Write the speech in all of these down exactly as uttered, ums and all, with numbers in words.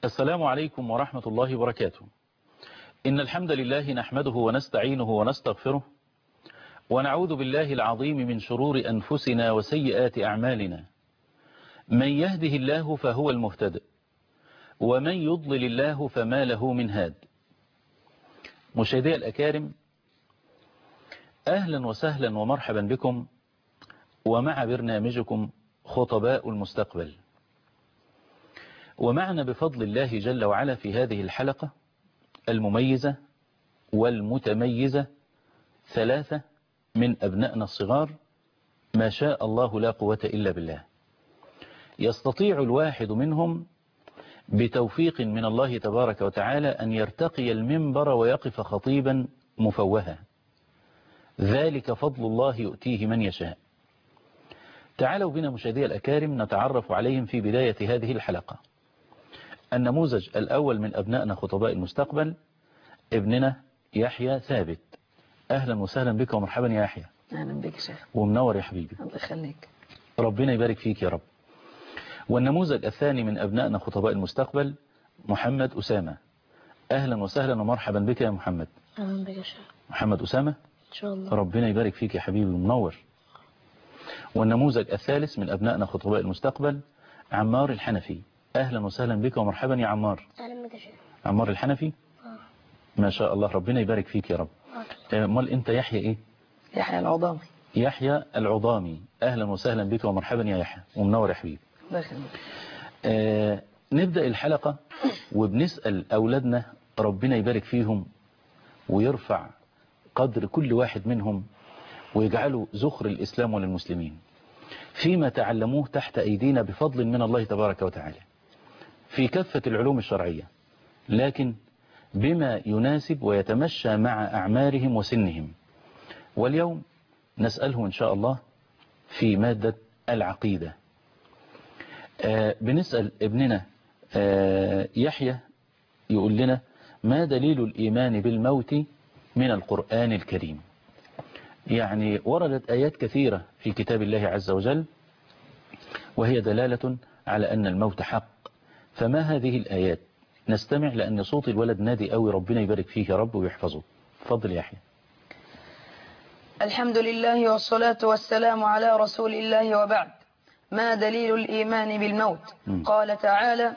السلام عليكم ورحمة الله وبركاته. إن الحمد لله نحمده ونستعينه ونستغفره ونعوذ بالله العظيم من شرور أنفسنا وسيئات أعمالنا. من يهده الله فهو المهتد ومن يضلل الله فما له من هاد. مشاهدي الأكارم، أهلا وسهلا ومرحبا بكم ومع برنامجكم خطباء المستقبل. ومعنا بفضل الله جل وعلا في هذه الحلقة المميزة والمتميزة ثلاثة من أبنائنا الصغار، ما شاء الله لا قوة إلا بالله. يستطيع الواحد منهم بتوفيق من الله تبارك وتعالى أن يرتقي المنبر ويقف خطيبا مفوها، ذلك فضل الله يؤتيه من يشاء. تعالوا بنا مشاهدي الأكارم نتعرف عليهم في بداية هذه الحلقة. النموذج الأول من أبنائنا خطباء المستقبل ابننا يحيى ثابت. أهلا وسهلا بك ومرحبا يا يحيى. أهلا بك شيخ. ومنور يا حبيبي. الله يخليك. ربنا يبارك فيك يا رب. والنموذج الثاني من أبنائنا خطباء المستقبل محمد أسامة. أهلا وسهلا ومرحبا بك يا محمد. أهلا بك يا شيخ. محمد أسامة إن شاء الله. ربنا يبارك فيك يا حبيبي ومنور. والنموذج الثالث من أبنائنا خطباء المستقبل عمار الحنفي. أهلا وسهلا بك ومرحبا يا عمار. أهلا بك يا شيخ. عمار الحنفي. آه. ما شاء الله ربنا يبارك فيك يا رب. امال انت يحيى ايه؟ يحيى العظامي. يحيى العظامي. اهلا وسهلا بك ومرحبا يا يحيى ومنور يا حبيبي. الله يخليك. آه نبدأ الحلقة وبنسأل أولادنا ربنا يبارك فيهم ويرفع قدر كل واحد منهم ويجعله ذخر الإسلام وللمسلمين فيما تعلموه تحت أيدينا بفضل من الله تبارك وتعالى في كافة العلوم الشرعية، لكن بما يناسب ويتمشى مع أعمارهم وسنهم. واليوم نسأله إن شاء الله في مادة العقيدة. آه بنسأل ابننا آه يحيى يقول لنا ما دليل الإيمان بالموت من القرآن الكريم. يعني وردت آيات كثيرة في كتاب الله عز وجل وهي دلالة على أن الموت حق. فما هذه الآيات؟ نستمع لأن صوت الولد نادي قوي، ربنا يبارك فيه يا رب ويحفظه. تفضل يا يحيى. الحمد لله والصلاة والسلام على رسول الله وبعد. ما دليل الإيمان بالموت؟ م. قال تعالى: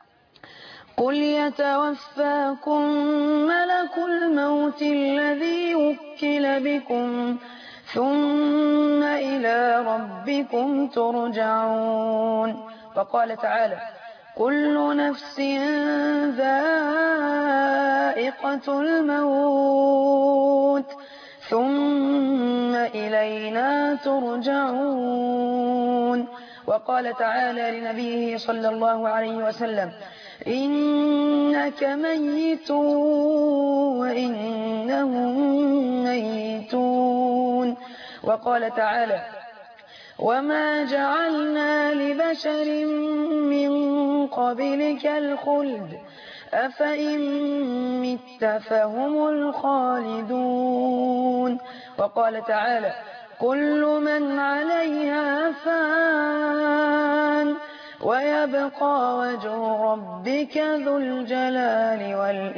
قل يتوفاكم ملك الموت الذي وكل بكم ثم إلى ربكم ترجعون. وقال تعالى: كل نفس ذائقة الموت ثم إلينا ترجعون. وقال تعالى لنبيه صلى الله عليه وسلم: إنك ميت وإنهم ميتون. وقال تعالى: وما جعلنا لبشر من قبلك الخلد أفإن مت فهم الخالدون. وقال تعالى: كل من عليها فان ويبقى وجه ربك ذو الجلال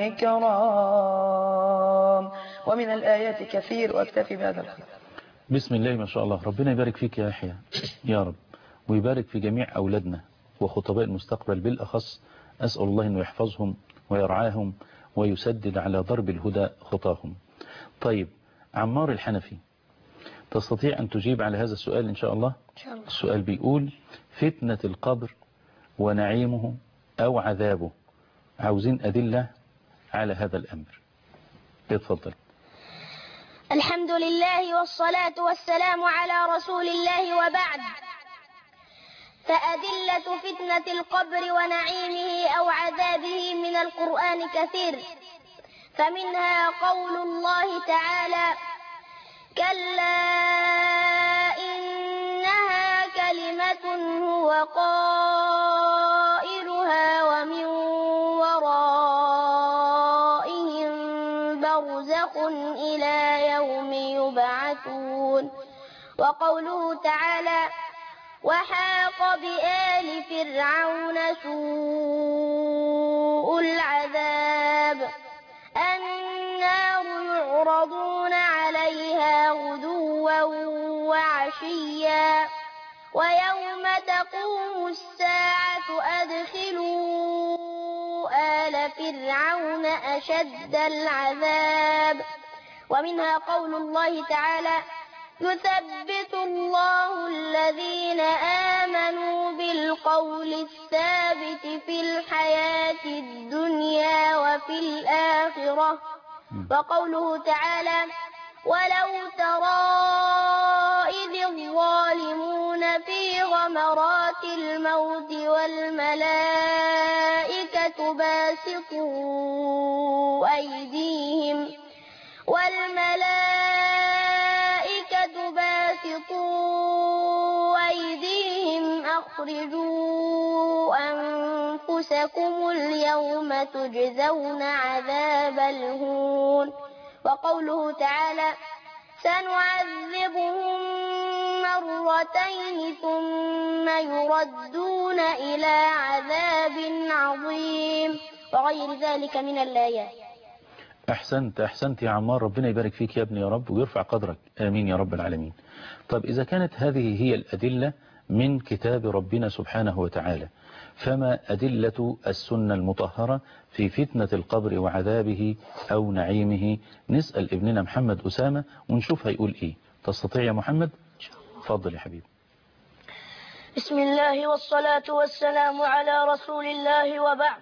والإكرام. ومن الآيات كثير وأكتفي بهذا القدر. بسم الله ما شاء الله. ربنا يبارك فيك يا يحيى يا رب، ويبارك في جميع أولادنا وخطباء المستقبل بالأخص. أسأل الله أنه يحفظهم ويرعاهم ويسدد على ضرب الهدى خطاهم. طيب عمار الحنفي، تستطيع أن تجيب على هذا السؤال إن شاء الله؟ إن شاء الله. السؤال بيقول: فتنة القبر ونعيمه أو عذابه، عاوزين أدلة على هذا الأمر. اتفضل. الحمد لله والصلاة والسلام على رسول الله وبعد. فأدلة فتنة القبر ونعيمه أو عذابه من القرآن كثير، فمنها قول الله تعالى: كلا إنها كلمة هو قائلها ومن ورائهم برزخ إلى يوم يبعثون. وقوله تعالى: وحاق بآل فرعون سوء العذاب النار يعرضون عليها غدوا وعشيا ويوم تقوم الساعة أدخلوا آل فرعون أشد العذاب. ومنها قول الله تعالى يثبت الله الذين آمنوا بالقول الثابت في الحياة الدنيا وفي الآخرة. وقوله تعالى ولو ترى إذ الظالمون في غمرات الموت والملائكة باسطوا أيديهم والملائكة باسطوا أيديهم أخرجوا أنفسكم اليوم تجزون عذاب الهون. وقوله تعالى سنعذبهم مرتين ثم يردون إلى عذاب عظيم وغير ذلك من الآيات. أحسنت أحسنت يا عمار، ربنا يبارك فيك يا ابني يا رب ويرفع قدرك، آمين يا رب العالمين. طب إذا كانت هذه هي الأدلة من كتاب ربنا سبحانه وتعالى، فما أدلة السنة المطهرة في فتنة القبر وعذابه أو نعيمه؟ نسأل ابننا محمد أسامة ونشوف هيقول إيه. تستطيع يا محمد؟ تفضل يا حبيبي. بسم الله والصلاة والسلام على رسول الله وبعد.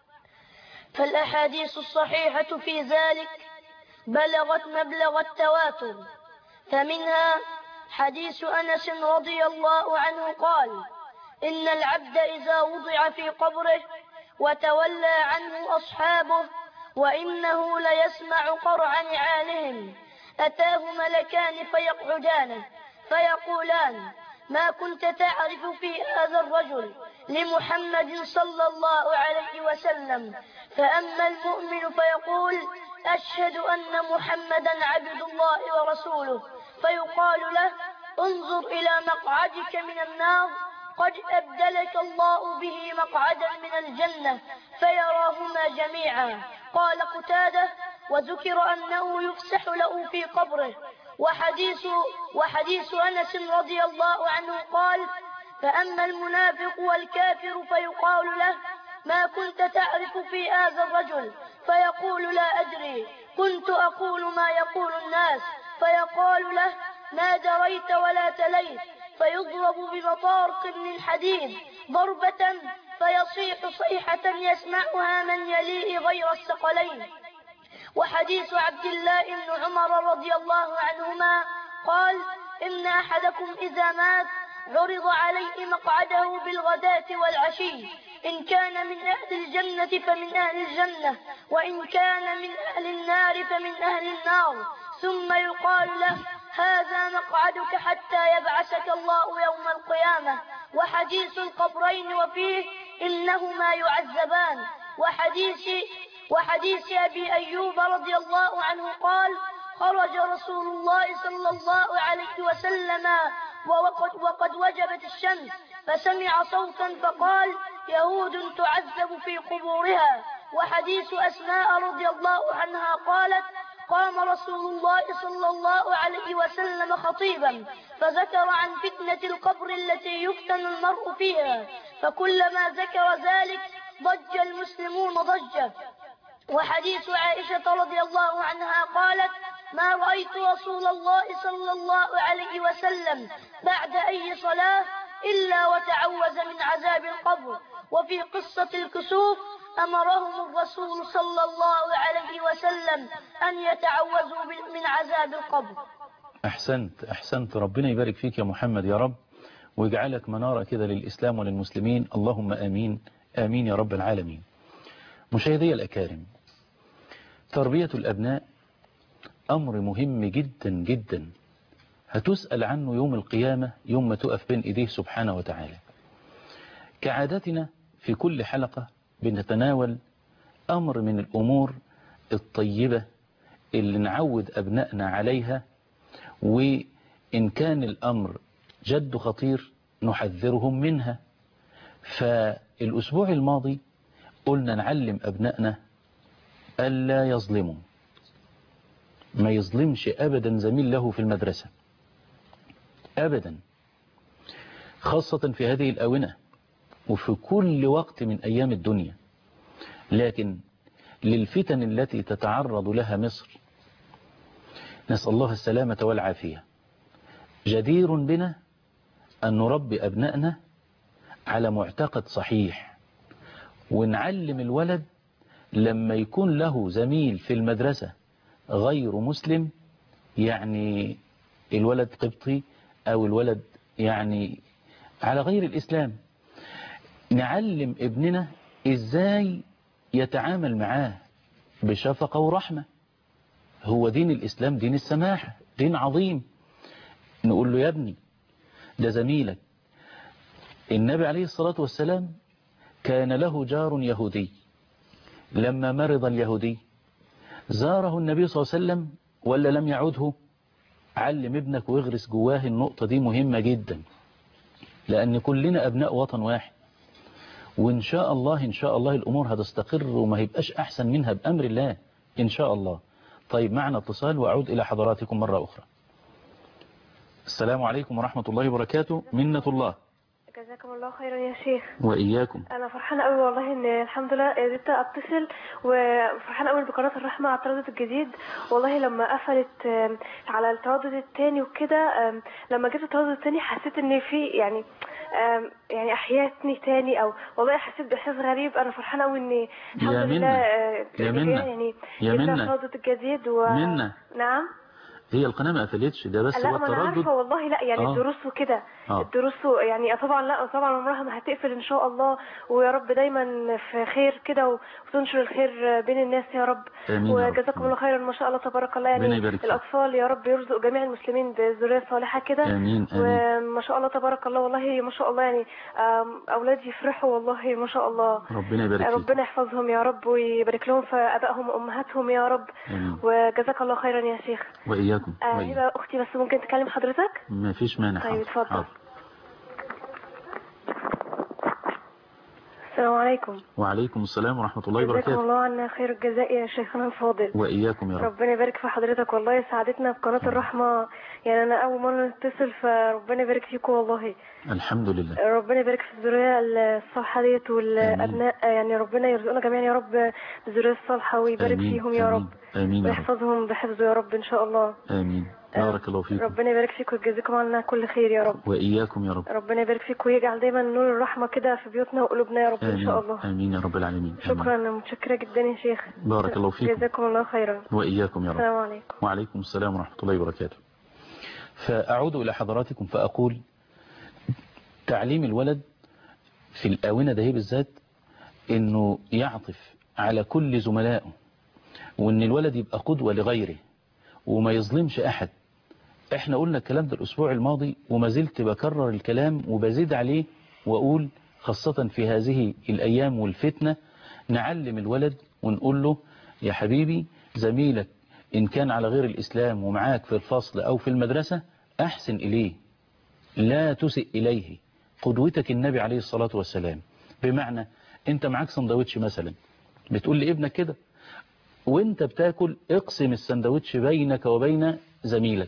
فالأحاديث الصحيحة في ذلك بلغت مبلغ التواتر، فمنها حديث أنس رضي الله عنه قال إن العبد إذا وضع في قبره وتولى عنه أصحابه وإنه ليسمع قرع نعالهم أتاه ملكان فيقعدانه فيقولان ما كنت تعرف في هذا الرجل لمحمد صلى الله عليه وسلم؟ فأما المؤمن فيقول أشهد أن محمدا عبد الله ورسوله، فيقال له انظر إلى مقعدك من النار قد أبدلك الله به مقعدا من الجنة، فيراهما جميعا. قال قتادة وذكر أنه يفسح له في قبره. وحديث, وحديث أنس رضي الله عنه قال فأما المنافق والكافر فيقال له ما كنت تعرف في هذا الرجل؟ فيقول لا أدري، كنت أقول ما يقول الناس. فيقال له ما دريت ولا تليت، فيضرب بمطارق من حديد ضربة فيصيح صيحة يسمعها من يليه غير الثقلين. وحديث عبد الله بن عمر رضي الله عنهما قال إن أحدكم إذا مات عرض عليه مقعده بالغداة والعشي، إن كان من أهل الجنة فمن أهل الجنة، وإن كان من أهل النار فمن أهل النار، ثم يقال له هذا مقعدك حتى يبعثك الله يوم القيامة. وحديث القبرين وفيه إنهما يعذبان. وحديث, وحديث أبي أيوب رضي الله عنه قال خرج رسول الله صلى الله عليه وسلم وقد, وقد وجبت الشمس فسمع صوتا فقال يهود تعذب في قبورها. وحديث أسماء رضي الله عنها قالت قام رسول الله صلى الله عليه وسلم خطيبا فذكر عن فتنة القبر التي يفتن المرء فيها، فكلما ذكر ذلك ضج المسلمون ضجة. وحديث عائشة رضي الله عنها قالت ما رأيت رسول الله صلى الله عليه وسلم بعد أي صلاة إلا وتعوذ من عذاب القبر. وفي قصة الكسوف أمرهم الرسول صلى الله عليه وسلم أن يتعوذوا من عذاب القبر. أحسنت أحسنت، ربنا يبارك فيك يا محمد يا رب ويجعلك منارة كده للإسلام وللمسلمين، اللهم آمين آمين يا رب العالمين. مشاهدي الأكارم، تربية الأبناء أمر مهم جدا جدا، هتسأل عنه يوم القيامة يوم ما تقف بين إيديه سبحانه وتعالى. كعادتنا في كل حلقة بنتناول أمر من الأمور الطيبة اللي نعود أبنائنا عليها، وإن كان الأمر جد خطير نحذرهم منها. فالأسبوع الماضي قلنا نعلم أبنائنا ألا يظلموا، ما يظلمش أبدا زميل له في المدرسة أبدا، خاصة في هذه الآونة وفي كل وقت من أيام الدنيا. لكن للفتن التي تتعرض لها مصر نسأل الله السلامة والعافية، جدير بنا أن نربي أبنائنا على معتقد صحيح، ونعلم الولد لما يكون له زميل في المدرسة غير مسلم، يعني الولد قبطي أو الولد يعني على غير الإسلام، نعلم ابننا إزاي يتعامل معاه بشفقة ورحمة. هو دين الإسلام دين السماحة، دين عظيم. نقول له يا ابني ده زميلك. النبي عليه الصلاة والسلام كان له جار يهودي، لما مرض اليهودي زاره النبي صلى الله عليه وسلم ولا لم يعوده؟ علم ابنك ويغرس جواه النقطة دي، مهمة جدا، لأن كلنا أبناء وطن واحد، وإن شاء الله إن شاء الله الأمور هتستقر وما هيبقاش أحسن منها بأمر الله إن شاء الله. طيب معنا اتصال وأعود إلى حضراتكم مرة أخرى. السلام عليكم ورحمة الله وبركاته. منة الله. جزاكم الله خيرا يا شيخ. وإياكم. أنا فرحانة قوي والله إن الحمد لله قدرت أتصل، وفرحانة قوي بقناة الرحمة على التردد الجديد. والله لما قفلت على التردد التاني وكده، لما جيت التردد التاني حسيت إن في يعني يعني أحياتني تاني، أو والله حسيت بإحساس غريب. أنا فرحانة قوي إن الحمد لله يا منة يعني يا منة التردد الجديد و... منة. نعم. هي القناة ما قفلتش، ده بس لا هو ما انا التردد. عارفه والله، لا يعني آه. الدروس وكده، آه. الدروس يعني طبعا لا طبعا عمرها ما هتقفل ان شاء الله، ويا رب دايما في خير كده وتنشر الخير بين الناس يا رب. وجزاكم الله خيرا ما شاء الله تبارك الله. يعني الاطفال يا رب يرزق جميع المسلمين بذريه صالحه كده. امين امين. وما شاء الله تبارك الله، والله ما شاء الله يعني اولادي يفرحوا والله ما شاء الله. ربنا يبارك فيك. ربنا يحفظهم يا رب ويبارك لهم في ابائهم وامهاتهم يا رب. امين. وجزاك الله خيرا يا شيخ. واياكم. آه اختي بس ممكن تكلم حضرتك؟ ما فيش مانع. طيب اتفضل. السلام عليكم. وعليكم السلام ورحمة الله وبركاته. جزاكم الله عنا خير الجزاء يا شيخنا الفاضل. وإياكم يا رب. ربنا يبارك في حضرتك، والله سعادتنا بقناة الرحمة. يعني أنا أول مرة نتصل، فربنا يبارك فيكم والله. الحمد لله. ربنا يبارك في الذرية الصالحة ديت والأبناء، يعني ربنا يرزقنا جميعا يا رب بالذرية الصالحة ويبارك آمين. فيهم يا رب. آمين. ويحفظهم بحفظه يا رب إن شاء الله. آمين. بارك الله فيكم. ربنا يبارك فيكم ويجزيكم عنا كل خير يا رب. وإياكم يا رب. ربنا يبارك فيكم ويجعل دايما نور الرحمة كده في بيوتنا وقلوبنا يا رب. آمين. إن شاء الله. آمين يا رب العالمين. شكرا، أنا متشكرة جدا يا شيخ. بارك الله فيكم. جزاكم الله خيرا. وإياكم يا رب. السلام عليكم. وعليكم السلام ورحمة الله وبركاته. فأعود إلى حضراتكم فأقول تعليم الولد في الآونة ده بالذات إنه يعطف على كل زملائه، وإن الولد يبقى قدوة لغيره وما يظلمش أحد. احنا قلنا الكلام ده الأسبوع الماضي وما زلت بكرر الكلام وبزيد عليه وأقول خاصة في هذه الأيام والفتنة، نعلم الولد ونقول له يا حبيبي زميلك إن كان على غير الإسلام ومعاك في الفصل أو في المدرسة أحسن إليه، لا تسئ إليه. قدوتك النبي عليه الصلاة والسلام. بمعنى أنت معاك سندوتش مثلا، بتقول لابنك كده وانت بتاكل اقسم السندوتش بينك وبين زميلك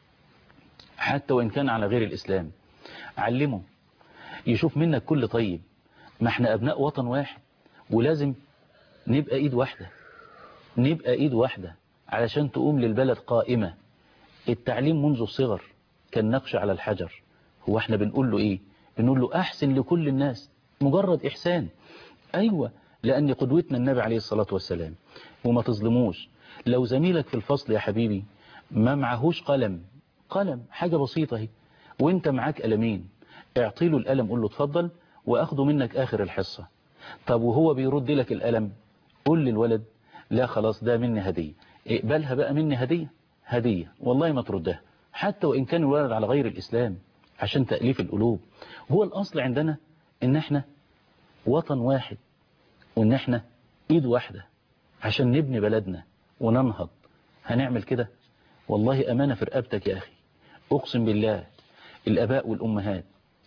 حتى وإن كان على غير الإسلام. علمه يشوف منك كل طيب. ما احنا أبناء وطن واحد ولازم نبقى إيد واحدة، نبقى إيد واحدة علشان تقوم للبلد قائمة. التعليم منذ الصغر كالنقش على الحجر. هو احنا بنقول له إيه؟ بنقول له أحسن لكل الناس، مجرد إحسان. أيوة، لأن قدوتنا النبي عليه الصلاة والسلام. وما تظلموش. لو زميلك في الفصل يا حبيبي ما معهوش قلم، قلم حاجة بسيطة هي، وانت معاك قلمين، اعطيله القلم قول له اتفضل واخده منك آخر الحصة. طب وهو بيرد لك القلم قول للولد لا خلاص ده مني هدية، اقبلها بقى مني هدية، هدية والله ما تردها حتى وإن كان الولد على غير الإسلام، عشان تأليف القلوب. هو الأصل عندنا إن احنا وطن واحد وإن احنا إيد واحدة عشان نبني بلدنا وننهض. هنعمل كده والله أمانة في رقبتك يا أخي. أقسم بالله الآباء والأمهات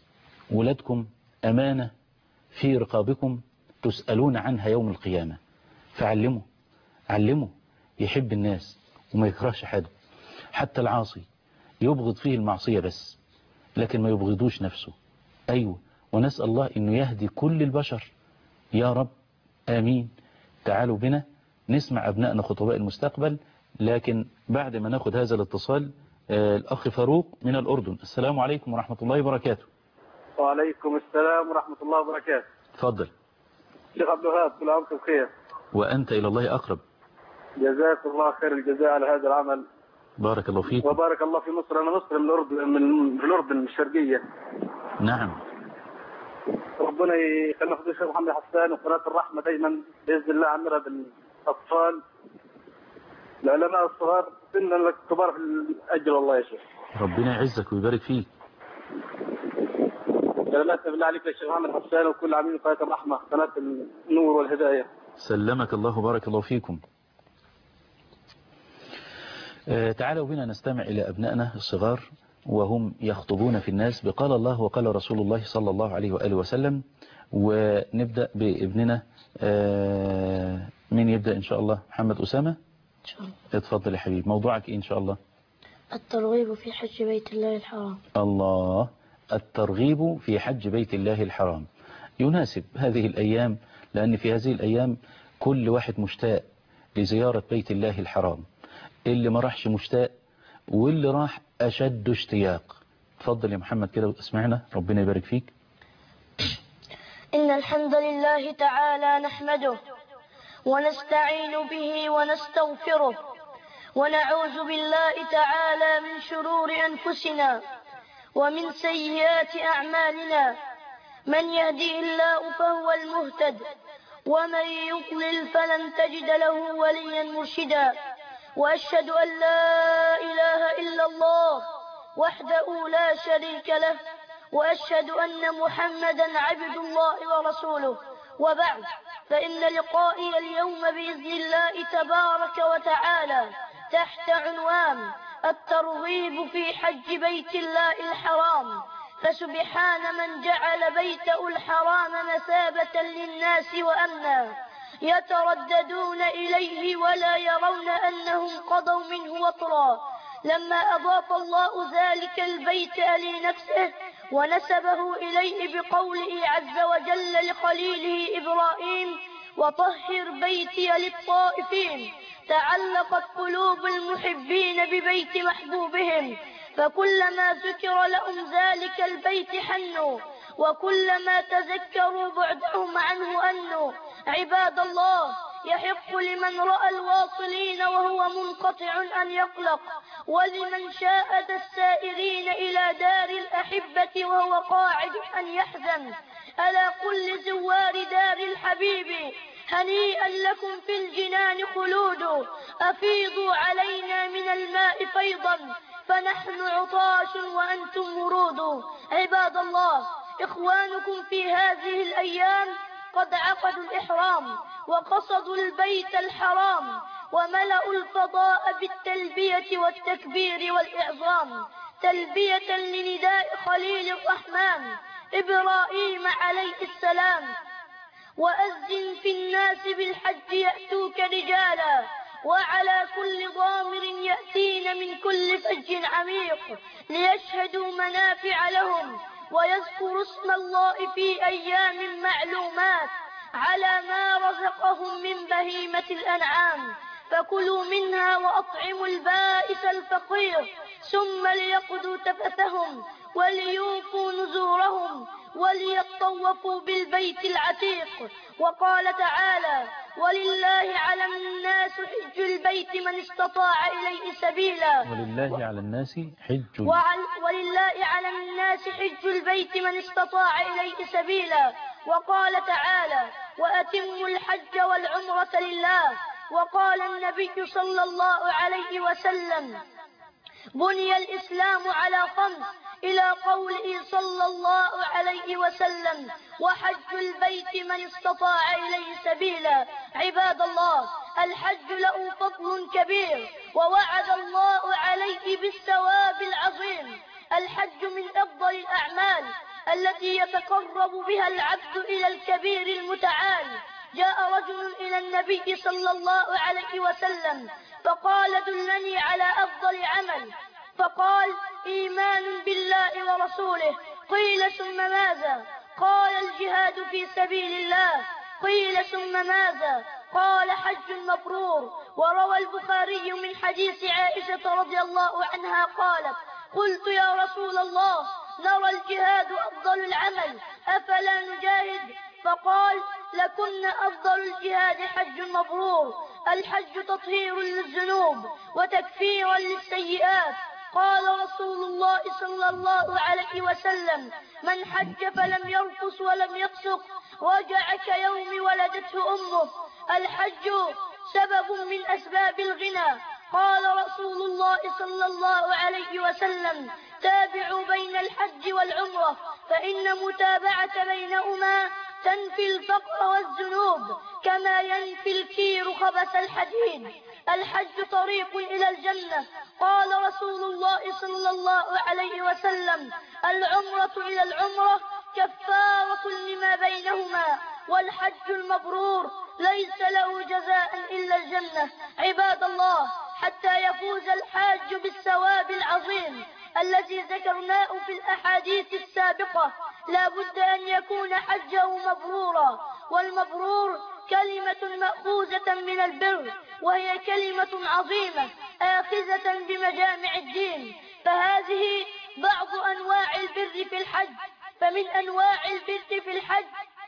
ولادكم أمانة في رقابكم تسألون عنها يوم القيامة، فعلموا علموا يحب الناس وما يكرهش حد، حتى العاصي يبغض فيه المعصية بس لكن ما يبغضوش نفسه. أيوة، ونسأل الله أنه يهدي كل البشر يا رب، آمين. تعالوا بنا نسمع أبنائنا خطباء المستقبل، لكن بعد ما ناخد هذا الاتصال آه الأخ فاروق من الأردن. السلام عليكم ورحمة الله وبركاته. وعليكم السلام ورحمة الله وبركاته. تفضل شيخ عبد الوهاب، كل عام وانتم بخير. وأنت إلى الله أقرب. جزاك الله خير الجزاء على هذا العمل. بارك الله فيك. وبارك الله في مصر. أنا مصر من الأردن، من الأردن الشرقية. نعم. ربنا يخلينا في الشيخ محمد حسان وقناة الرحمة دايما بإذن الله عمرها بالأطفال العلماء الصغار سنا الكبار في الأجر. والله يا شيخ ربنا يعزك ويبارك فيك. سلامات بالله عليك يا شيخ محمد حسان وكل عاملين قناة الرحمة، قناة النور والهداية. سلمك الله وبارك الله فيكم. آه تعالوا بنا نستمع إلى أبنائنا الصغار وهم يخطبون في الناس بقال الله وقال رسول الله صلى الله عليه وآله وسلم. ونبدأ بابننا آه مين يبدأ إن شاء الله؟ محمد أسامة إن شاء الله. اتفضل يا حبيب، موضوعك إيه إن شاء الله؟ الترغيب في حج بيت الله الحرام. الله، الترغيب في حج بيت الله الحرام يناسب هذه الأيام، لأن في هذه الأيام كل واحد مشتاق لزيارة بيت الله الحرام، اللي ما راحش مشتاق واللي راح أشد اشتياق. تفضل يا محمد كده واسمعنا، ربنا يبارك فيك. إن الحمد لله تعالى نحمده ونستعين به ونستغفره ونعوذ بالله تعالى من شرور أنفسنا ومن سيئات أعمالنا، من يهديه الله فهو المهتد ومن يضلل فلن تجد له وليا مرشدا. وأشهد أن لا إله إلا الله وحده لا شريك له، وأشهد أن محمدا عبد الله ورسوله. وبعد، فإن لقائي اليوم بإذن الله تبارك وتعالى تحت عنوان الترغيب في حج بيت الله الحرام. فسبحان من جعل بيته الحرام مثابة للناس وأمنا، يترددون إليه ولا يرون أنهم قضوا منه وطرا. لما أضاف الله ذلك البيت لنفسه ونسبه إليه بقوله عز وجل لخليله إبراهيم: وطهر بيتي للطائفين، تعلقت قلوب المحبين ببيت محبوبهم، فكلما ذكر لهم ذلك البيت حنوا، وكلما تذكروا بعدهم عنه أنوا. عباد الله، يحق لمن رأى الواصلين وهو منقطع أن يقلق، ولمن شاهد السائرين إلى دار الأحبة وهو قاعد أن يحزن. ألا كل زوار دار الحبيب هنيئا لكم في الجنان خلود، أفيضوا علينا من الماء فيضا فنحن عطاش وأنتم ورود. عباد الله، إخوانكم في هذه الأيام قد عقدوا الإحرام وقصدوا البيت الحرام وملأوا الفضاء بالتلبية والتكبير والإعظام، تلبية لنداء خليل الرحمن إبراهيم عليه السلام: وأذن في الناس بالحج يأتوك رجالا وعلى كل ضامر يأتين من كل فج عميق ليشهدوا منافع لهم ويذكروا اسم الله في أيام معلومات على ما رزقهم من بهيمة الأنعام، فكلوا منها وأطعموا البائس الفقير، ثم ليقضوا تفثهم وليوفوا نذورهم وليطوفوا بالبيت العتيق. وقال تعالى: ولله على الناس حج البيت من استطاع إليه سبيلا. ولله على الناس حج ولله على الناس حج البيت من استطاع إليه سبيلا. وقال تعالى: وأتموا الحج والعمرة لله. وقال النبي صلى الله عليه وسلم: بني الإسلام على خمس، إلى قوله صلى الله عليه وسلم: وحج البيت من استطاع إليه سبيلا. عباد الله، الحج له فضل كبير ووعد الله عليه بالثواب العظيم. الحج من أفضل الأعمال التي يتقرب بها العبد إلى الكبير المتعال. جاء رجل إلى النبي صلى الله عليه وسلم فقال دلني على أفضل عمل، فقال إيمان بالله ورسوله. قيل ثم ماذا؟ قال الجهاد في سبيل الله. قيل ثم ماذا؟ قال حج مبرور. وروى البخاري من حديث عائشة رضي الله عنها قالت قلت يا رسول الله نرى الجهاد أفضل العمل أفلا نجاهد؟ فقال لكن أفضل الجهاد حج مبرور. الحج تطهير للذنوب وتكفير للسيئات. قال رسول الله صلى الله عليه وسلم من حج فلم يرفث ولم يفسق رجع كيوم ولدته أمه. الحج سبب من أسباب الغنى. قال رسول الله صلى الله عليه وسلم تابعوا بين الحج والعمرة فإن متابعة بينهما تنفي الفقر والذنوب كما ينفي الكير خبث الحديد. الحج طريق إلى الجنة. قال رسول الله صلى الله عليه وسلم العمرة إلى العمرة كفارة لما بينهما. والحج المبرور ليس له جزاء إلا الجنة. عباد الله، حتى يفوز الحاج بالثواب العظيم الذي ذكرناه في الأحاديث السابقة لا بد أن يكون حجه مبرورا. والمبرور كلمة مأخوذة من البر، وهي كلمة عظيمة آخذة بمجامع الدين. فهذه بعض أنواع البر في الحج. فمن أنواع البر في الحج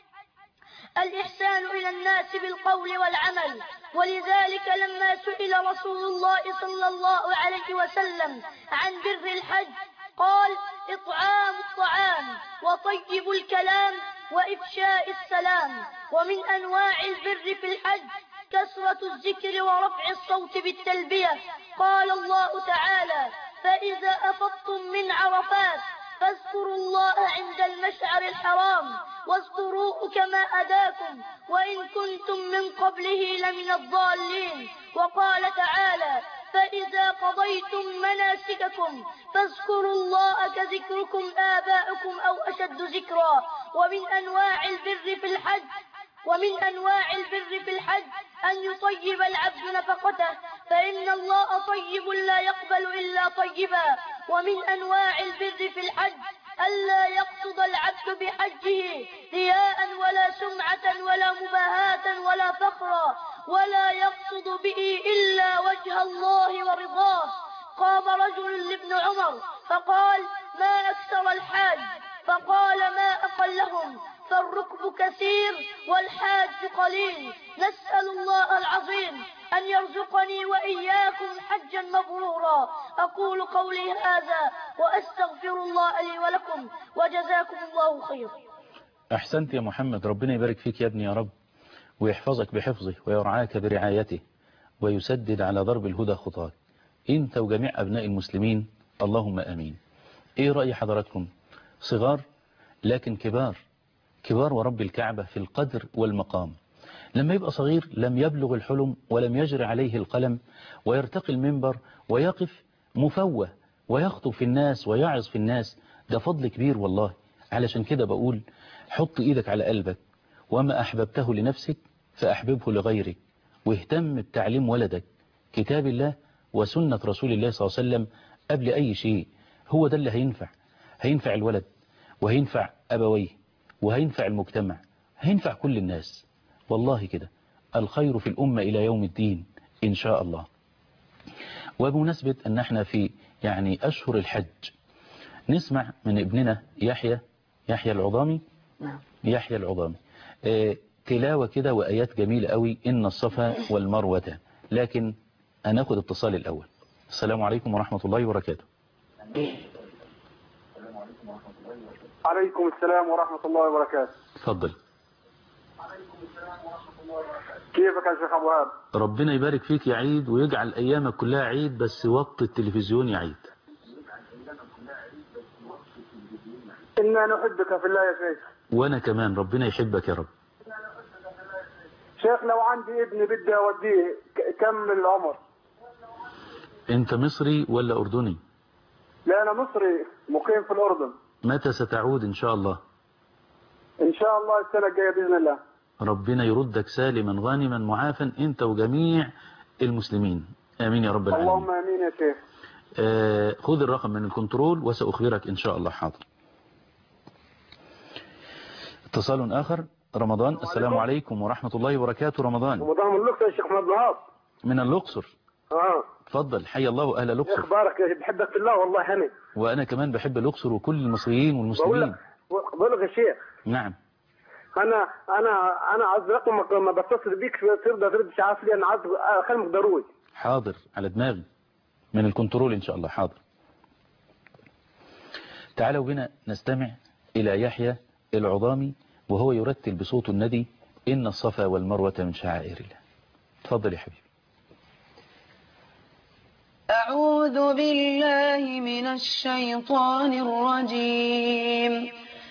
الإحسان إلى الناس بالقول والعمل. ولذلك لما سئل رسول الله صلى الله عليه وسلم عن بر الحج قال إطعام الطعام وطيب الكلام وإفشاء السلام. ومن أنواع البر في الحج كثرة الذكر ورفع الصوت بالتلبية. قال الله تعالى فإذا أفضتم من عرفات فاذكروا الله عند المشعر الحرام واذكروه كما أداكم وإن كنتم من قبله لمن الضالين. وقال تعالى فإذا قضيتم مناسككم فاذكروا الله كذكركم آباءكم أو أشد ذكرا. ومن أنواع البر في الحج ومن أنواع البر في الحج أن يطيب العبد نفقته، فإن الله طيب لا يقبل إلا طيبا. ومن أنواع البر في الحج ألا يقصد العبد بحجه رياء ولا سمعة ولا مباهاة ولا فخرا، ولا يقصد به إلا وجه الله ورضاه. قام رجل لابن عمر فقال ما أكثر الحاج؟ فقال ما أقلهم، فالركب كثير والحاج قليل. نسأل الله العظيم أن يرزقني وإياكم حجا مبرورا. أقول قولي هذا وأستغفر الله لي ولكم وجزاكم الله خير. أحسنت يا محمد، ربنا يبارك فيك يا ابني يا رب، ويحفظك بحفظه ويرعاك برعايته ويسدد على ضرب الهدى خطاك انت وجميع أبناء المسلمين، اللهم آمين. ايه رأي حضراتكم؟ صغار لكن كبار، كبار ورب الكعبة في القدر والمقام. لما يبقى صغير لم يبلغ الحلم ولم يجري عليه القلم ويرتقي المنبر ويقف مفوه ويخطب في الناس ويعظ في الناس، ده فضل كبير والله. علشان كده بقول حط ايدك على قلبك، وما أحببته لنفسك فأحببه لغيرك، واهتم بتعليم ولدك كتاب الله وسنة رسول الله صلى الله عليه وسلم قبل أي شيء. هو ده اللي هينفع، هينفع الولد وهينفع أبويه وهينفع المجتمع، هينفع كل الناس والله كده. الخير في الأمة إلى يوم الدين إن شاء الله. وبمناسبة أن احنا في يعني أشهر الحج، نسمع من ابننا يحيى يحيى العظامي يحيى العظامي اه تلاوة كده وآيات جميلة قوي، إن الصفا والمروة. لكن هناخد اتصال الأول. السلام عليكم ورحمة الله وبركاته. عليكم السلام ورحمة الله وبركاته. اتفضل. كيفك يا شيخ أبو هاب؟ ربنا يبارك فيك يا عيد ويجعل أيامك كلها عيد، بس وقت التلفزيون يا عيد. إنا نحبك في الله يا شيخ. وأنا كمان، ربنا يحبك يا رب. شيخ لو عندي ابني بدي أوديه كم العمر؟ أنت مصري ولا أردني؟ لا أنا مصري مقيم في الأردن. متى ستعود إن شاء الله؟ إن شاء الله السنة الجاية بإذن الله. ربنا يردك سالما غانما معافا أنت وجميع المسلمين، آمين يا رب العالمين. اللهم آمين يا شيخ. آه خذ الرقم من الكنترول وسأخبرك إن شاء الله. حاضر. اتصال آخر. رمضان. السلام عليكم ورحمة الله وبركاته. رمضان. رمضان من الأقصر يا شيخ محمد الوهاب. من الأقصر. اه تفضل. حي الله أهل الأقصر. اخبارك؟ بحبك في الله والله هني. وأنا كمان بحب الأقصر وكل المصريين والمسلمين. بقول لك يا شيخ. نعم. انا انا انا عايز رقمك لما بتصل بيك ترضى ترد مش عارف لي، انا عايز اكلمك ضروري. حاضر على دماغي من الكنترول ان شاء الله. حاضر. تعالوا بنا نستمع الى يحيى العظامي وهو يرتل بصوت الندي ان الصفا والمروة من شعائر الله. تفضل يا حبيبي. أعوذ بالله من الشيطان الرجيم.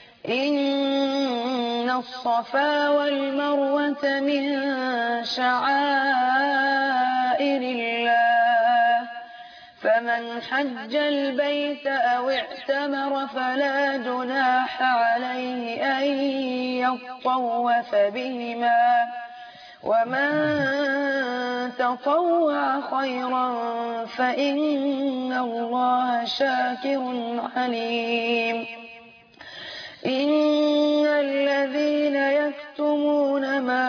إن الصفا والمروة من شعائر الله فمن حج البيت أو اعتمر فلا جناح عليه أن يطوف بهما ومن تطوع خيرا فإن الله شاكر عليم. إن الذين يكتمون ما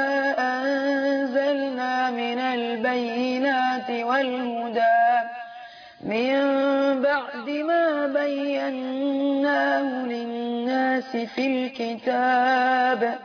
أنزلنا من البينات والهدى من بعد ما بيناه للناس في الكتاب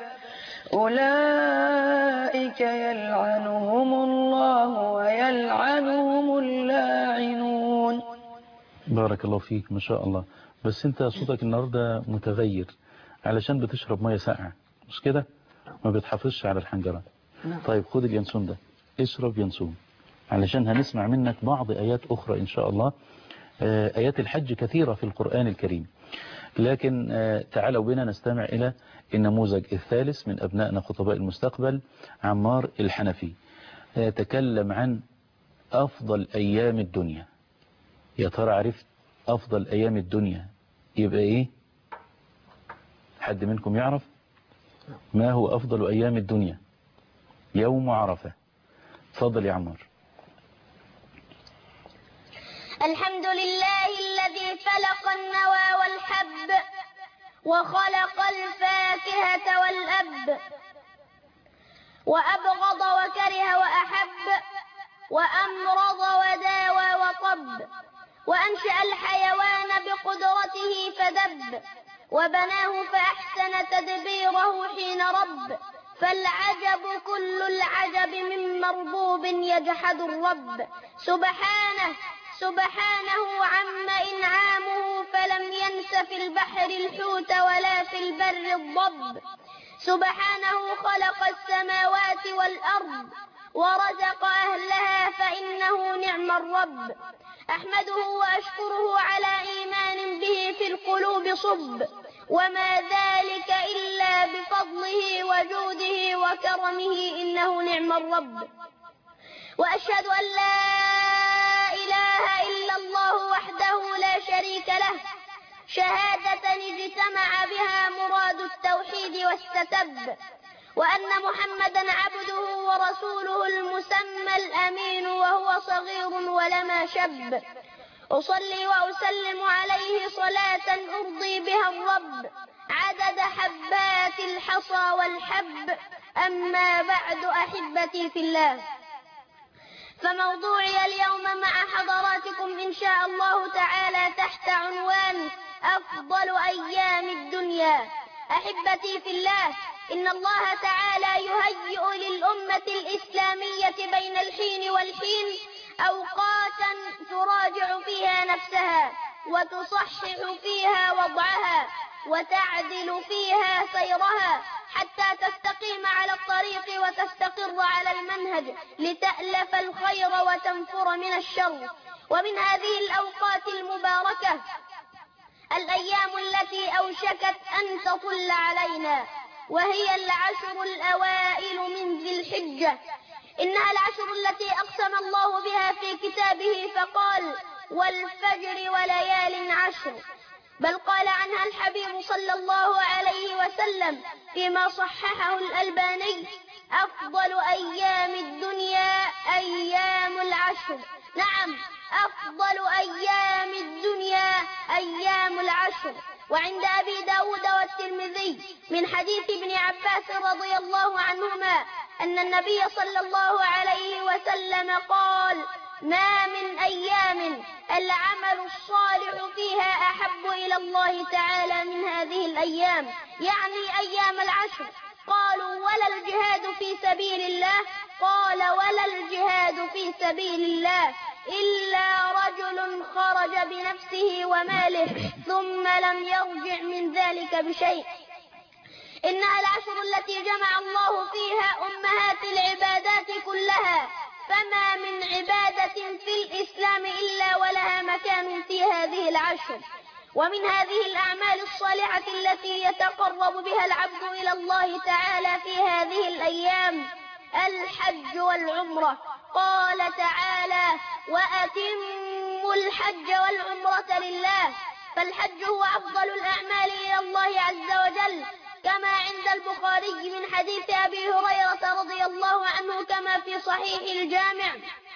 أولئك يلعنهم الله ويلعنهم اللاعنون. بارك الله فيك ما شاء الله. بس انت صوتك النهاردة متغير علشان بتشرب مية ساقعة مش كده؟ ما بتحافظش على الحنجرة. طيب خد اليانسون ده اشرب ينسون علشان هنسمع منك بعض آيات أخرى إن شاء الله. آيات الحج كثيرة في القرآن الكريم، لكن تعالوا بنا نستمع إلى النموذج الثالث من أبنائنا خطباء المستقبل عمار الحنفي. يتكلم عن أفضل أيام الدنيا. يا ترى عرفت أفضل أيام الدنيا يبقى إيه؟ حد منكم يعرف ما هو أفضل أيام الدنيا؟ يوم عرفة. تفضل يا عمار. الحمد لله الذي فلق النوى والحب وخلق الفاكهة والأب وأبغض وكره وأحب وأمرض وداوى وطب وأنشأ الحيوان بقدرته فدب وبناه فأحسن تدبيره حين رب فالعجب كل العجب من مربوب يجحد الرب سبحانه سبحانه عم إنعامه فلم ينس في البحر الحوت ولا في البر الضب سبحانه خلق السماوات والأرض ورزق أهلها فإنه نعم الرب أحمده وأشكره على إيمان به في القلوب صب وما ذلك إلا بفضله وجوده وكرمه إنه نعم الرب وأشهد أن لا إله إلا الله وحده لا شريك له شهادة اجتمع بها مراد التوحيد واستتب وأن محمدا عبده ورسوله المسمى الأمين وهو صغير ولما شب أصلي وأسلم عليه صلاة أرضي بها الرب عدد حبات الحصى والحب أما بعد أحبتي في الله فموضوعي اليوم مع حضراتكم إن شاء الله تعالى تحت عنوان أفضل أيام الدنيا. أحبتي في الله إن الله تعالى يهيئ للأمة الإسلامية بين الحين والحين أوقاتا تراجع فيها نفسها وتصحح فيها وضعها وتعدل فيها سيرها حتى تستقيم على الطريق وتستقر على المنهج لتألف الخير وتنفر من الشر. ومن هذه الأوقات المباركة الأيام التي أوشكت أن تطل علينا وهي العشر الأوائل من ذي الحجة. إنها العشر التي أقسم الله بها في كتابه فقال والفجر وليال عشر بل قال عنها الحبيب صلى الله عليه وسلم فيما صححه الألباني: أفضل أيام الدنيا أيام العشر. نعم، أفضل أيام الدنيا أيام العشر. وعند أبي داود والترمذي من حديث ابن عباس رضي الله عنهما أن النبي صلى الله عليه وسلم قال: ما من أيام العمل الصالح فيها أحب إلى الله تعالى من هذه الأيام، يعني أيام العشر. قالوا: ولا الجهاد في سبيل الله؟ قال: ولا الجهاد في سبيل الله إلا رجل خرج بنفسه وماله ثم لم يرجع من ذلك بشيء. إنها العشر التي جمع الله فيها أمهات العبادات كلها، فما من عبادة في الإسلام إلا ولها مكان في هذه العشر. ومن هذه الأعمال الصالحة التي يتقرب بها العبد إلى الله تعالى في هذه الأيام الحج والعمرة. قال تعالى: وأتموا الحج والعمرة لله. فالحج هو أفضل الأعمال إلى الله عز وجل، كما عند البخاري من حديث أبي هريرة رضي الله عنه كما في صحيح الجامع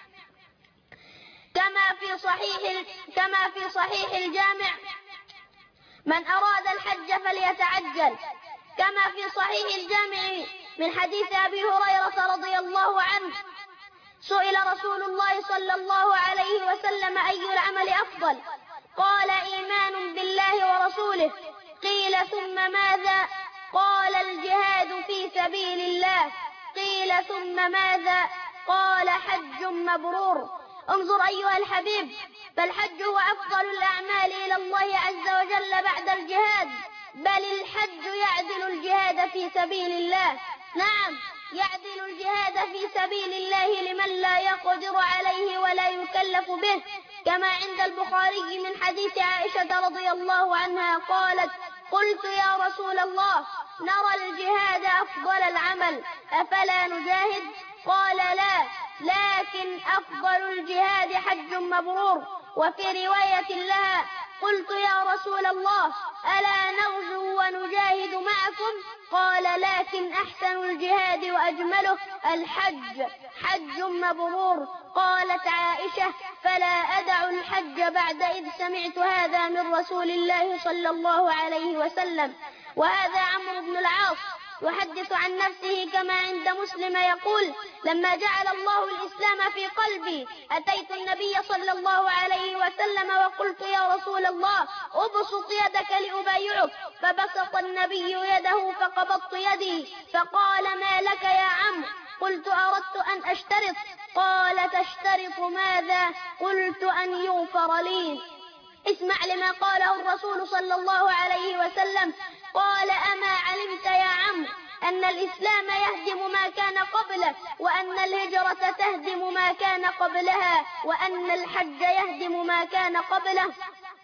كما في صحيح كما في صحيح الجامع من أراد الحج فليتعجل. كما في صحيح الجامع من حديث أبي هريرة رضي الله عنه سئل رسول الله صلى الله عليه وسلم: أي العمل أفضل؟ قال: إيمان بالله ورسوله. قيل: ثم ماذا؟ قال: الجهاد في سبيل الله. قيل: ثم ماذا؟ قال: حج مبرور. انظر أيها الحبيب، فالحج هو أفضل الأعمال إلى الله عز وجل بعد الجهاد، بل الحج يعدل الجهاد في سبيل الله. نعم، يعدل الجهاد في سبيل الله لمن لا يقدر عليه ولا يكلف به، كما عند البخاري من حديث عائشة رضي الله عنها قالت: قلت: يا رسول الله، نرى الجهاد أفضل العمل، أفلا نجاهد؟ قال: لا، لكن أفضل الجهاد حج مبرور. وفي رواية لها: قلت: يا رسول الله، ألا نغزو ونجاهد معكم؟ قال: لكن أحسن الجهاد وأجمله الحج، حج مبرور. قالت عائشة: فلا أدع الحج بعد إذ سمعت هذا من رسول الله صلى الله عليه وسلم. وهذا عمرو بن العاص يحدث عن نفسه كما عند مسلم يقول: لما جعل الله الإسلام في قلبي أتيت النبي صلى الله عليه وسلم وقلت: يا رسول الله، أبسط يدك لأبايعك. فبسط النبي يده فقبضت يدي، فقال: ما لك يا عمرو؟ قلت: أردت أن أشترط. قال: تشترط ماذا؟ قلت: أن يغفر لي. اسمع لما قاله الرسول صلى الله عليه وسلم. قال: أما علمت يا عمرو أن الإسلام يهدم ما كان قبله، وأن الهجرة تهدم ما كان قبلها، وأن الحج يهدم ما كان قبله؟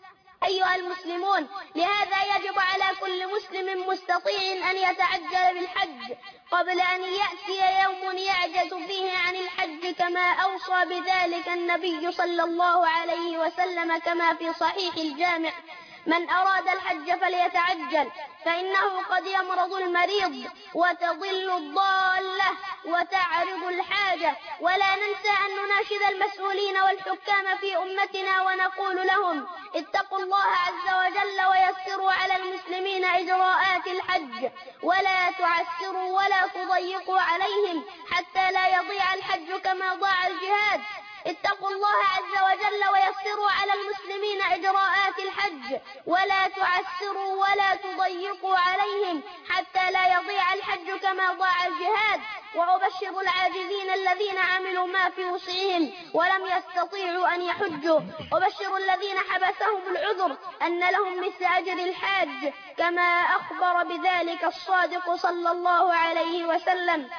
أيها المسلمون، لهذا يجب على كل مسلم مستطيع أن يتعجل بالحج قبل أن يأتي يوم يعجز فيه عن الحج، كما أوصى بذلك النبي صلى الله عليه وسلم كما في صحيح الجامع: من أراد الحج فليتعجل، فإنه قد يمرض المريض وتضل الضالة وتعرض الحاجة. ولا ننسى أن نناشد المسؤولين والحكام في أمتنا ونقول لهم: اتقوا الله عز وجل ويسروا على المسلمين إجراءات الحج، ولا تعسروا ولا تضيقوا عليهم حتى لا يضيع الحج كما ضاع الجهاد. اتقوا الله عز وجل ويسروا على المسلمين إجراءات الحج، ولا تعسروا ولا تضيقوا عليهم حتى لا يضيع الحج كما ضاع الجهاد. وأبشر العاجزين الذين عملوا ما في وسعهم ولم يستطيعوا أن يحجوا. أبشر الذين حبسهم العذر أن لهم مثل أجر الحاج، كما أخبر بذلك الصادق صلى الله عليه وسلم: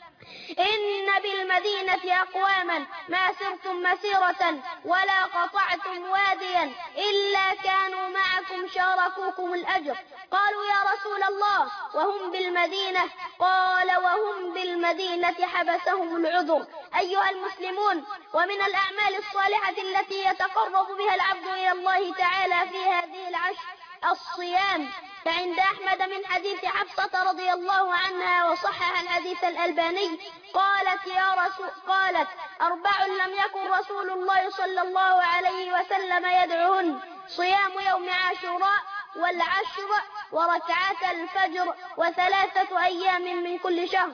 إن بالمدينة أقواما ما سرتم مسيرة ولا قطعتم واديا إلا كانوا معكم شاركوكم الأجر. قالوا: يا رسول الله، وهم بالمدينة؟ قال: وهم بالمدينة حبسهم العذر. أيها المسلمون، ومن الأعمال الصالحة التي يتقرب بها العبد إلى الله تعالى في هذه العشر الصيام. فعند أحمد من حديث حفصة رضي الله عنها وصحح الحديث الألباني قالت يا رسول قالت أربع لم يكن رسول الله صلى الله عليه وسلم يدعوهن: صيام يوم عاشوراء والعشر وركعة الفجر وثلاثة أيام من كل شهر.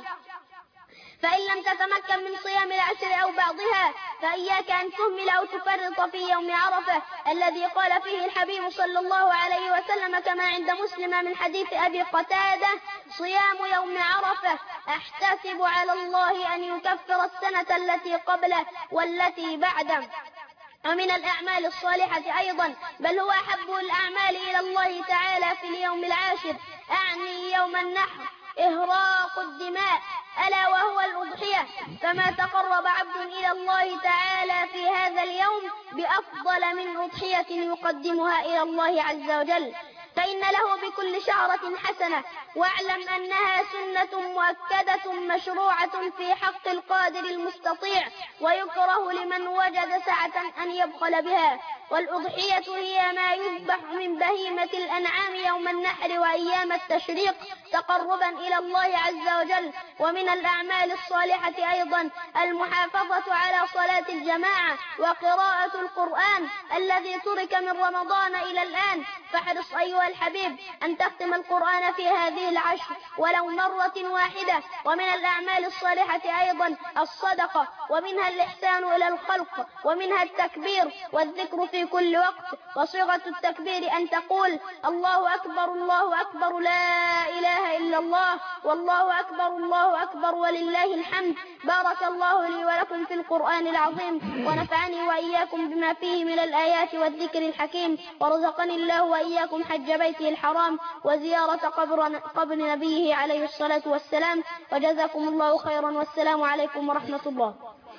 فإن لم تتمكن من صيام العشر أو بعضها فإياك أن تهمل أو تفرط في يوم عرفة الذي قال فيه الحبيب صلى الله عليه وسلم كما عند مسلم من حديث أبي قتادة: صيام يوم عرفة أحتسب على الله أن يكفر السنة التي قبله والتي بعده. ومن الأعمال الصالحة أيضا بل هو أحب الأعمال إلى الله تعالى في اليوم العاشر، أعني يوم النحر، إهراق الدماء ألا وهو الأضحية. فما تقرب عبد إلى الله تعالى في هذا اليوم بأفضل من أضحية يقدمها إلى الله عز وجل، فإن له بكل شعرة حسنة. واعلم أنها سنة مؤكدة مشروعة في حق القادر المستطيع، ويكره لمن وجد سعة أن يبخل بها. والأضحية هي ما يذبح من بهيمة الأنعام يوم النحر وأيام التشريق تقربا إلى الله عز وجل. ومن الأعمال الصالحة أيضا المحافظة على صلاة الجماعة وقراءة القرآن الذي ترك من رمضان إلى الآن. فاحرص أيها الحبيب أن تختم القرآن في هذه العشر ولو مرة واحدة. ومن الأعمال الصالحة أيضا الصدقة، ومنها الإحسان إلى الخلق، ومنها التكبير والذكر في كل وقت. وصيغة التكبير أن تقول: الله أكبر الله أكبر لا إله إلا الله، والله أكبر الله أكبر ولله الحمد. بارك الله لي ولكم في القرآن العظيم، ونفعني وإياكم بما فيه من الآيات والذكر الحكيم، ورزقني الله وإياكم حج بيته الحرام وزيارة قبر, قبر نبيه عليه الصلاة والسلام. وجزاكم الله خيرا، والسلام عليكم ورحمة الله.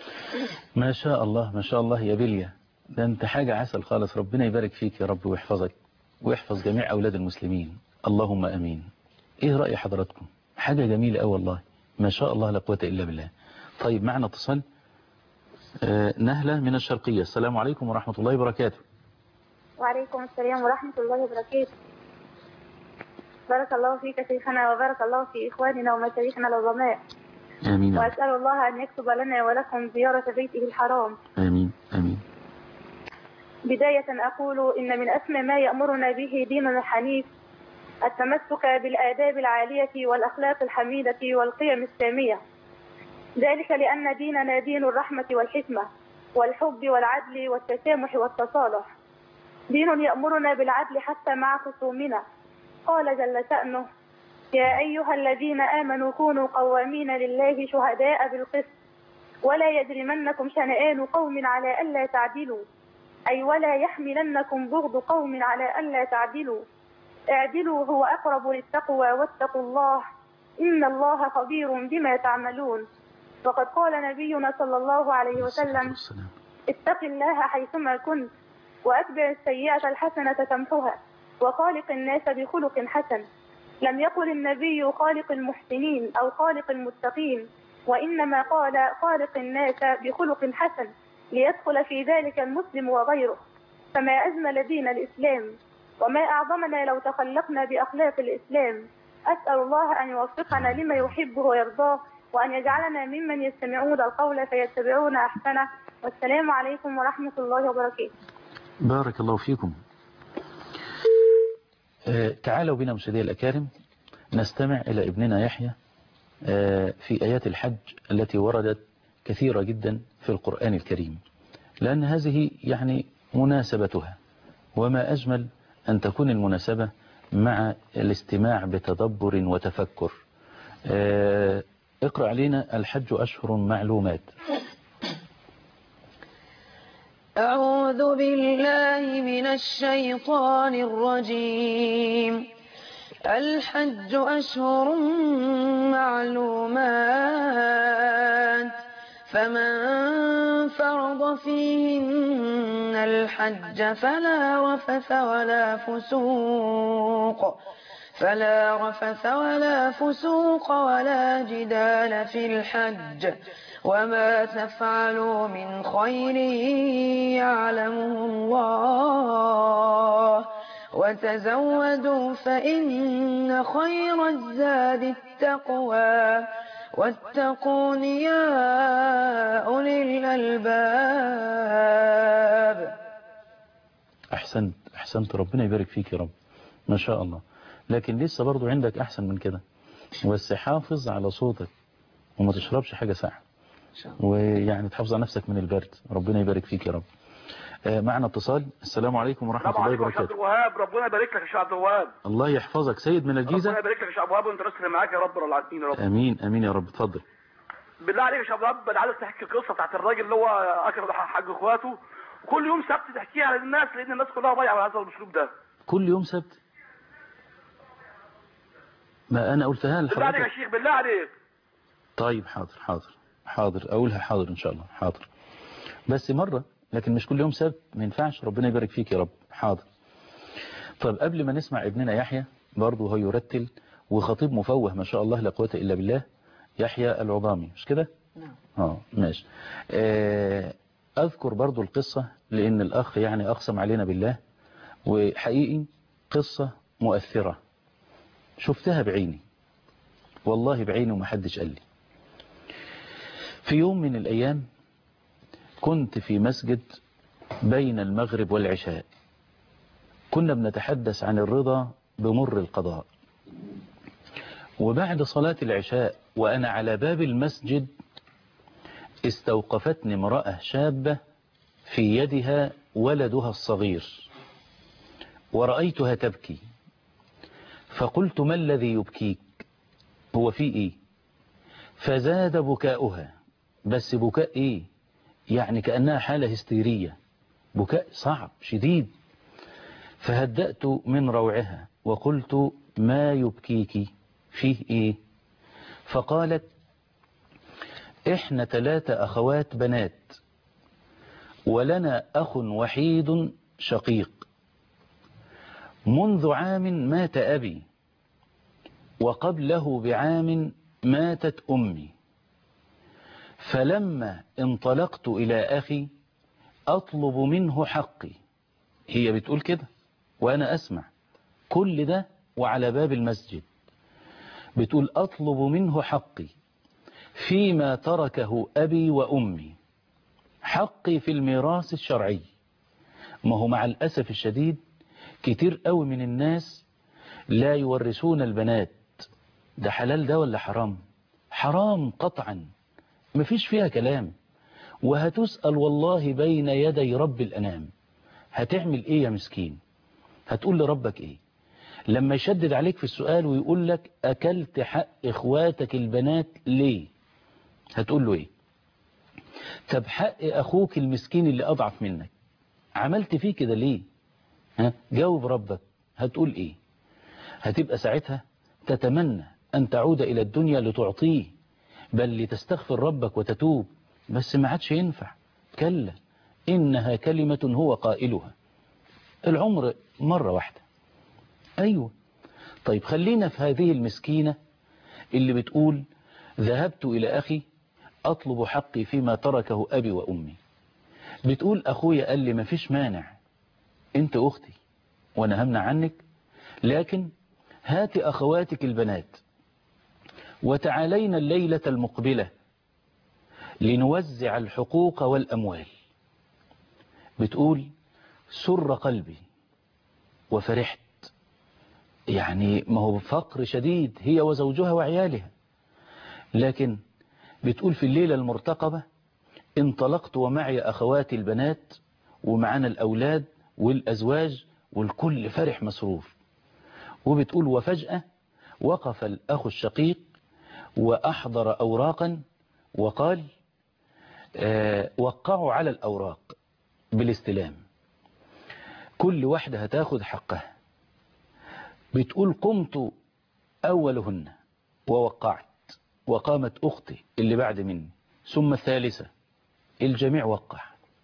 ما شاء الله ما شاء الله يا بليا، ده انت حاجة عسل خالص. ربنا يبارك فيك يا رب ويحفظك ويحفظ جميع أولاد المسلمين، اللهم أمين. ايه رأي حضراتكم؟ حاجة جميلة أوي والله، ما شاء الله لا قوة إلا بالله. طيب معنا اتصال. آه نهلة من الشرقية. السلام عليكم ورحمة الله وبركاته. وعليكم السلام ورحمة الله وبركاته. بارك الله فيك شيخنا، وبارك الله في إخواننا ومشايخنا العظماء. آمين. وأسأل الله أن يكتب لنا ولكم زيارة بيته الحرام. آمين آمين. بداية أقول إن من أسمى ما يأمرنا به ديننا الحنيف التمسك بالآداب العالية والأخلاق الحميدة والقيم السامية، ذلك لأن ديننا دين الرحمة والحكمة والحب والعدل والتسامح والتصالح، دين يأمرنا بالعدل حتى مع خصومنا. قال جل شأنه: يا أيها الذين آمنوا كونوا قوامين لله شهداء بالقسط ولا يجرمنكم شنآن قوم على ألا تعدلوا، أي ولا يحملنكم بغض قوم على ألا تعدلوا، اعدلوا هو أقرب للتقوى واتقوا الله إن الله خبير بما تعملون. وقد قال نبينا صلى الله عليه وسلم: اتق الله حيثما كنت وأتبع السيئة الحسنة تمحها وخالق الناس بخلق حسن. لم يقل النبي خالق المحسنين أو خالق المتقين، وإنما قال خالق الناس بخلق حسن ليدخل في ذلك المسلم وغيره. فما أجمل دين الإسلام، وما أعظمنا لو تخلقنا بأخلاق الإسلام. أسأل الله أن يوفقنا لما يحبه ويرضاه، وأن يجعلنا ممن يستمعون القول فيتبعون أحسنه. والسلام عليكم ورحمة الله وبركاته. بارك الله فيكم. آه تعالوا بنا مشاهدينا الأكارم نستمع إلى ابننا يحيى آه في آيات الحج التي وردت كثيرة جدا في القرآن الكريم، لأن هذه يعني مناسبتها، وما أجمل أن تكون المناسبة مع الاستماع بتدبر وتفكر. آه اقرأ علينا: الحج أشهر معلومات. أعوذ بالله من الشيطان الرجيم. الحج أشهر معلومات، فمن فرض فيهن الحج فلا رفث ولا فسوق فلا رفث ولا فسوق ولا جدال في الحج، وما تفعلوا من خير يعلمه الله، وتزودوا فإن خير الزاد التقوى واتقون يا أولي الألباب. أحسنت أحسنت، ربنا يبارك فيك يا رب، ما شاء الله. لكن لسه برضو عندك أحسن من كده، بس حافظ على صوتك وما تشربش حاجة ساعة، ويعني تحافظ على نفسك من البرد. ربنا يبارك فيك يا رب. آه معنا اتصال. السلام عليكم ورحمة الله وبركاته. عبد الوهاب، ربنا يبارك لك يا شيخ عبد الوهاب. الله يحفظك. سيد من الجيزة. ربنا يبارك لك يا شيخ عبد الوهاب، وانت راسل معاك يا رب العالمين يا رب. امين امين يا رب. اتفضل. بالله عليك يا شيخ عبد الوهاب، انا عايزك تحكي القصه بتاعت الراجل اللي هو اكرم حق اخواته، كل يوم سبت تحكيها للناس لان الناس كلها ضايعه على هذا الاسلوب ده. كل يوم سبت؟ ما انا قلتها لحضرتك. بالله عليك يا شيخ، بالله عليك. طيب حاضر حاضر حاضر اقولها حاضر ان شاء الله. حاضر، بس مرة، لكن مش كل يوم سبت، ما ينفعش. ربنا يبارك فيك يا رب. حاضر. طيب قبل ما نسمع ابننا يحيى برضه هو يرتل وخطيب مفوه ما شاء الله لا قوة الا بالله، يحيى العظامي، مش كده؟ نعم. اه ماشي. آه اذكر برضه القصة لان الاخ يعني اقسم علينا بالله، وحقيقي قصة مؤثرة شفتها بعيني، والله بعيني ومحدش قال لي. في يوم من الأيام كنت في مسجد بين المغرب والعشاء، كنا بنتحدث عن الرضا بمر القضاء، وبعد صلاة العشاء وأنا على باب المسجد استوقفتني امرأة شابة في يدها ولدها الصغير، ورأيتها تبكي، فقلت ما الذي يبكيك؟ هو في ايه؟ فزاد بكاؤها، بس بكاء ايه؟ يعني كأنها حالة هستيرية، بكاء صعب شديد. فهدأت من روعها وقلت ما يبكيك؟ فيه ايه؟ فقالت احنا ثلاثة اخوات بنات، ولنا اخ وحيد شقيق، منذ عام مات ابي، وقبله بعام ماتت أمي، فلما انطلقت إلى أخي أطلب منه حقي. هي بتقول كده وأنا أسمع كل ده وعلى باب المسجد، بتقول أطلب منه حقي فيما تركه أبي وأمي، حقي في الميراث الشرعي. ما هو مع الأسف الشديد كتير قوي من الناس لا يورثون البنات. ده حلال ده ولا حرام؟ حرام قطعا، مفيش فيها كلام، وهتسأل والله بين يدي رب الأنام. هتعمل ايه يا مسكين؟ هتقول لربك ايه لما يشدد عليك في السؤال ويقول لك أكلت حق إخواتك البنات ليه؟ هتقول له ايه؟ طب حق أخوك المسكين اللي أضعف منك عملت فيه كده ليه؟ ها؟ جاوب ربك. هتقول ايه؟ هتبقى ساعتها تتمنى أن تعود إلى الدنيا لتعطيه، بل لتستغفر ربك وتتوب، بس ما عادش ينفع. كلا إنها كلمة هو قائلها. العمر مرة واحدة. أيوة. طيب خلينا في هذه المسكينة اللي بتقول ذهبت إلى أخي أطلب حقي فيما تركه أبي وأمي. بتقول أخويا قال لي ما فيش مانع، أنت أختي وأنا همنع عنك، لكن هات أخواتك البنات وتعالينا الليلة المقبلة لنوزع الحقوق والأموال. بتقول سر قلبي وفرحت، يعني ما هو فقر شديد هي وزوجها وعيالها، لكن بتقول في الليلة المرتقبة انطلقت ومعي أخواتي البنات ومعنا الأولاد والأزواج والكل فرح مسرور. وبتقول وفجأة وقف الأخ الشقيق وأحضر أوراقا وقال آه وقعوا على الأوراق بالاستلام، كل واحدة هتاخد حقها. بتقول قمت أولهن ووقعت، وقامت أختي اللي بعد مني، ثم الثالثة، الجميع وقع.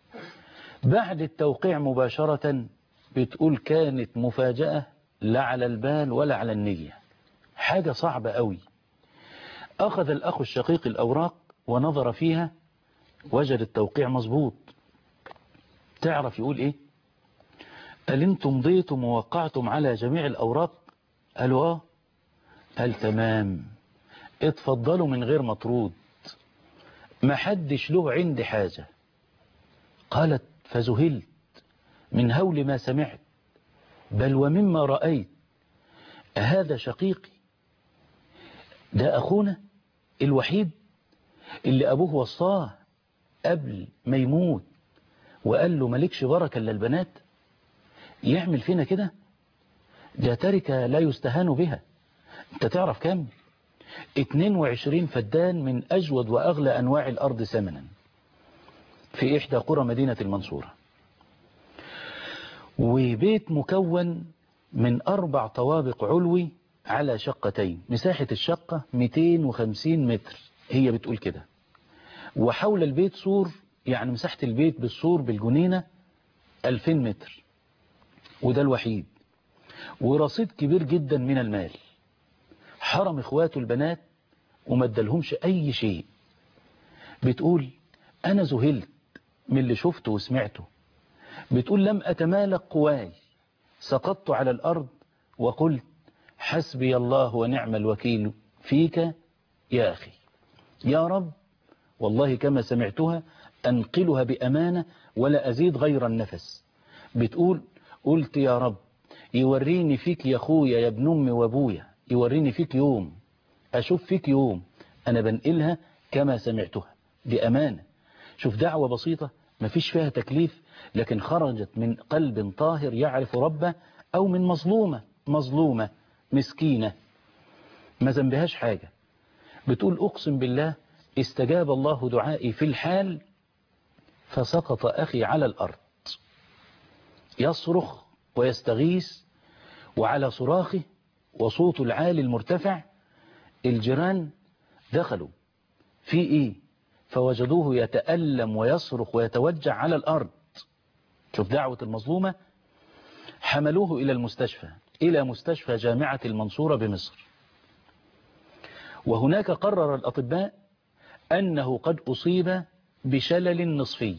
بعد التوقيع مباشرة بتقول كانت مفاجأة لا على البال ولا على النية، حاجة صعبة قوي. أخذ الأخ الشقيق الأوراق ونظر فيها وجد التوقيع مظبوط. تعرف يقول إيه؟ قال انتم ضيتم ووقعتم على جميع الأوراق؟ قالوا اه. قال تمام، اتفضلوا من غير مطرود، ما حدش له عندي حاجة. قالت فذهلت من هول ما سمعت بل ومما رأيت، هذا شقيقي، ده أخونا الوحيد اللي أبوه وصاه قبل ما يموت وقال له مالكش بركة إلا البنات، يعمل فينا كده؟ ده تركة لا يستهان بها. انت تعرف كم؟ اتنين وعشرين فدان من أجود وأغلى أنواع الأرض ثمنا في إحدى قرى مدينة المنصورة، وبيت مكون من أربع طوابق علوي على شقتين، مساحة الشقة مئتين وخمسين متر هي بتقول كده، وحول البيت سور، يعني مساحة البيت بالسور بالجنينة ألفين متر، وده الوحيد، ورصيد كبير جدا من المال، حرم إخواته البنات وما ادالهمش أي شيء. بتقول أنا ذهلت من اللي شفته وسمعته، بتقول لم أتمالك قواي، سقطت على الأرض وقلت حسبي الله ونعم الوكيل فيك يا أخي، يا رب والله كما سمعتها أنقلها بأمانة ولا أزيد غير النفس. بتقول قلت يا رب يوريني فيك يا أخويا يا ابن أمي وأبويا، يوريني فيك يوم، أشوف فيك يوم أنا بنقلها كما سمعتها بأمانة. شوف دعوة بسيطة ما فيش فيها تكليف، لكن خرجت من قلب طاهر يعرف ربه، أو من مظلومة مظلومة مسكينة ما ذنبهاش حاجة. بتقول أقسم بالله استجاب الله دعائي في الحال فسقط أخي على الأرض يصرخ ويستغيث، وعلى صراخه وصوت العالي المرتفع الجيران دخلوا في إيه فوجدوه يتألم ويصرخ ويتوجع على الأرض. شوف دعوة المظلومة. حملوه إلى المستشفى، إلى مستشفى جامعة المنصورة بمصر، وهناك قرر الأطباء أنه قد أصيب بشلل نصفي،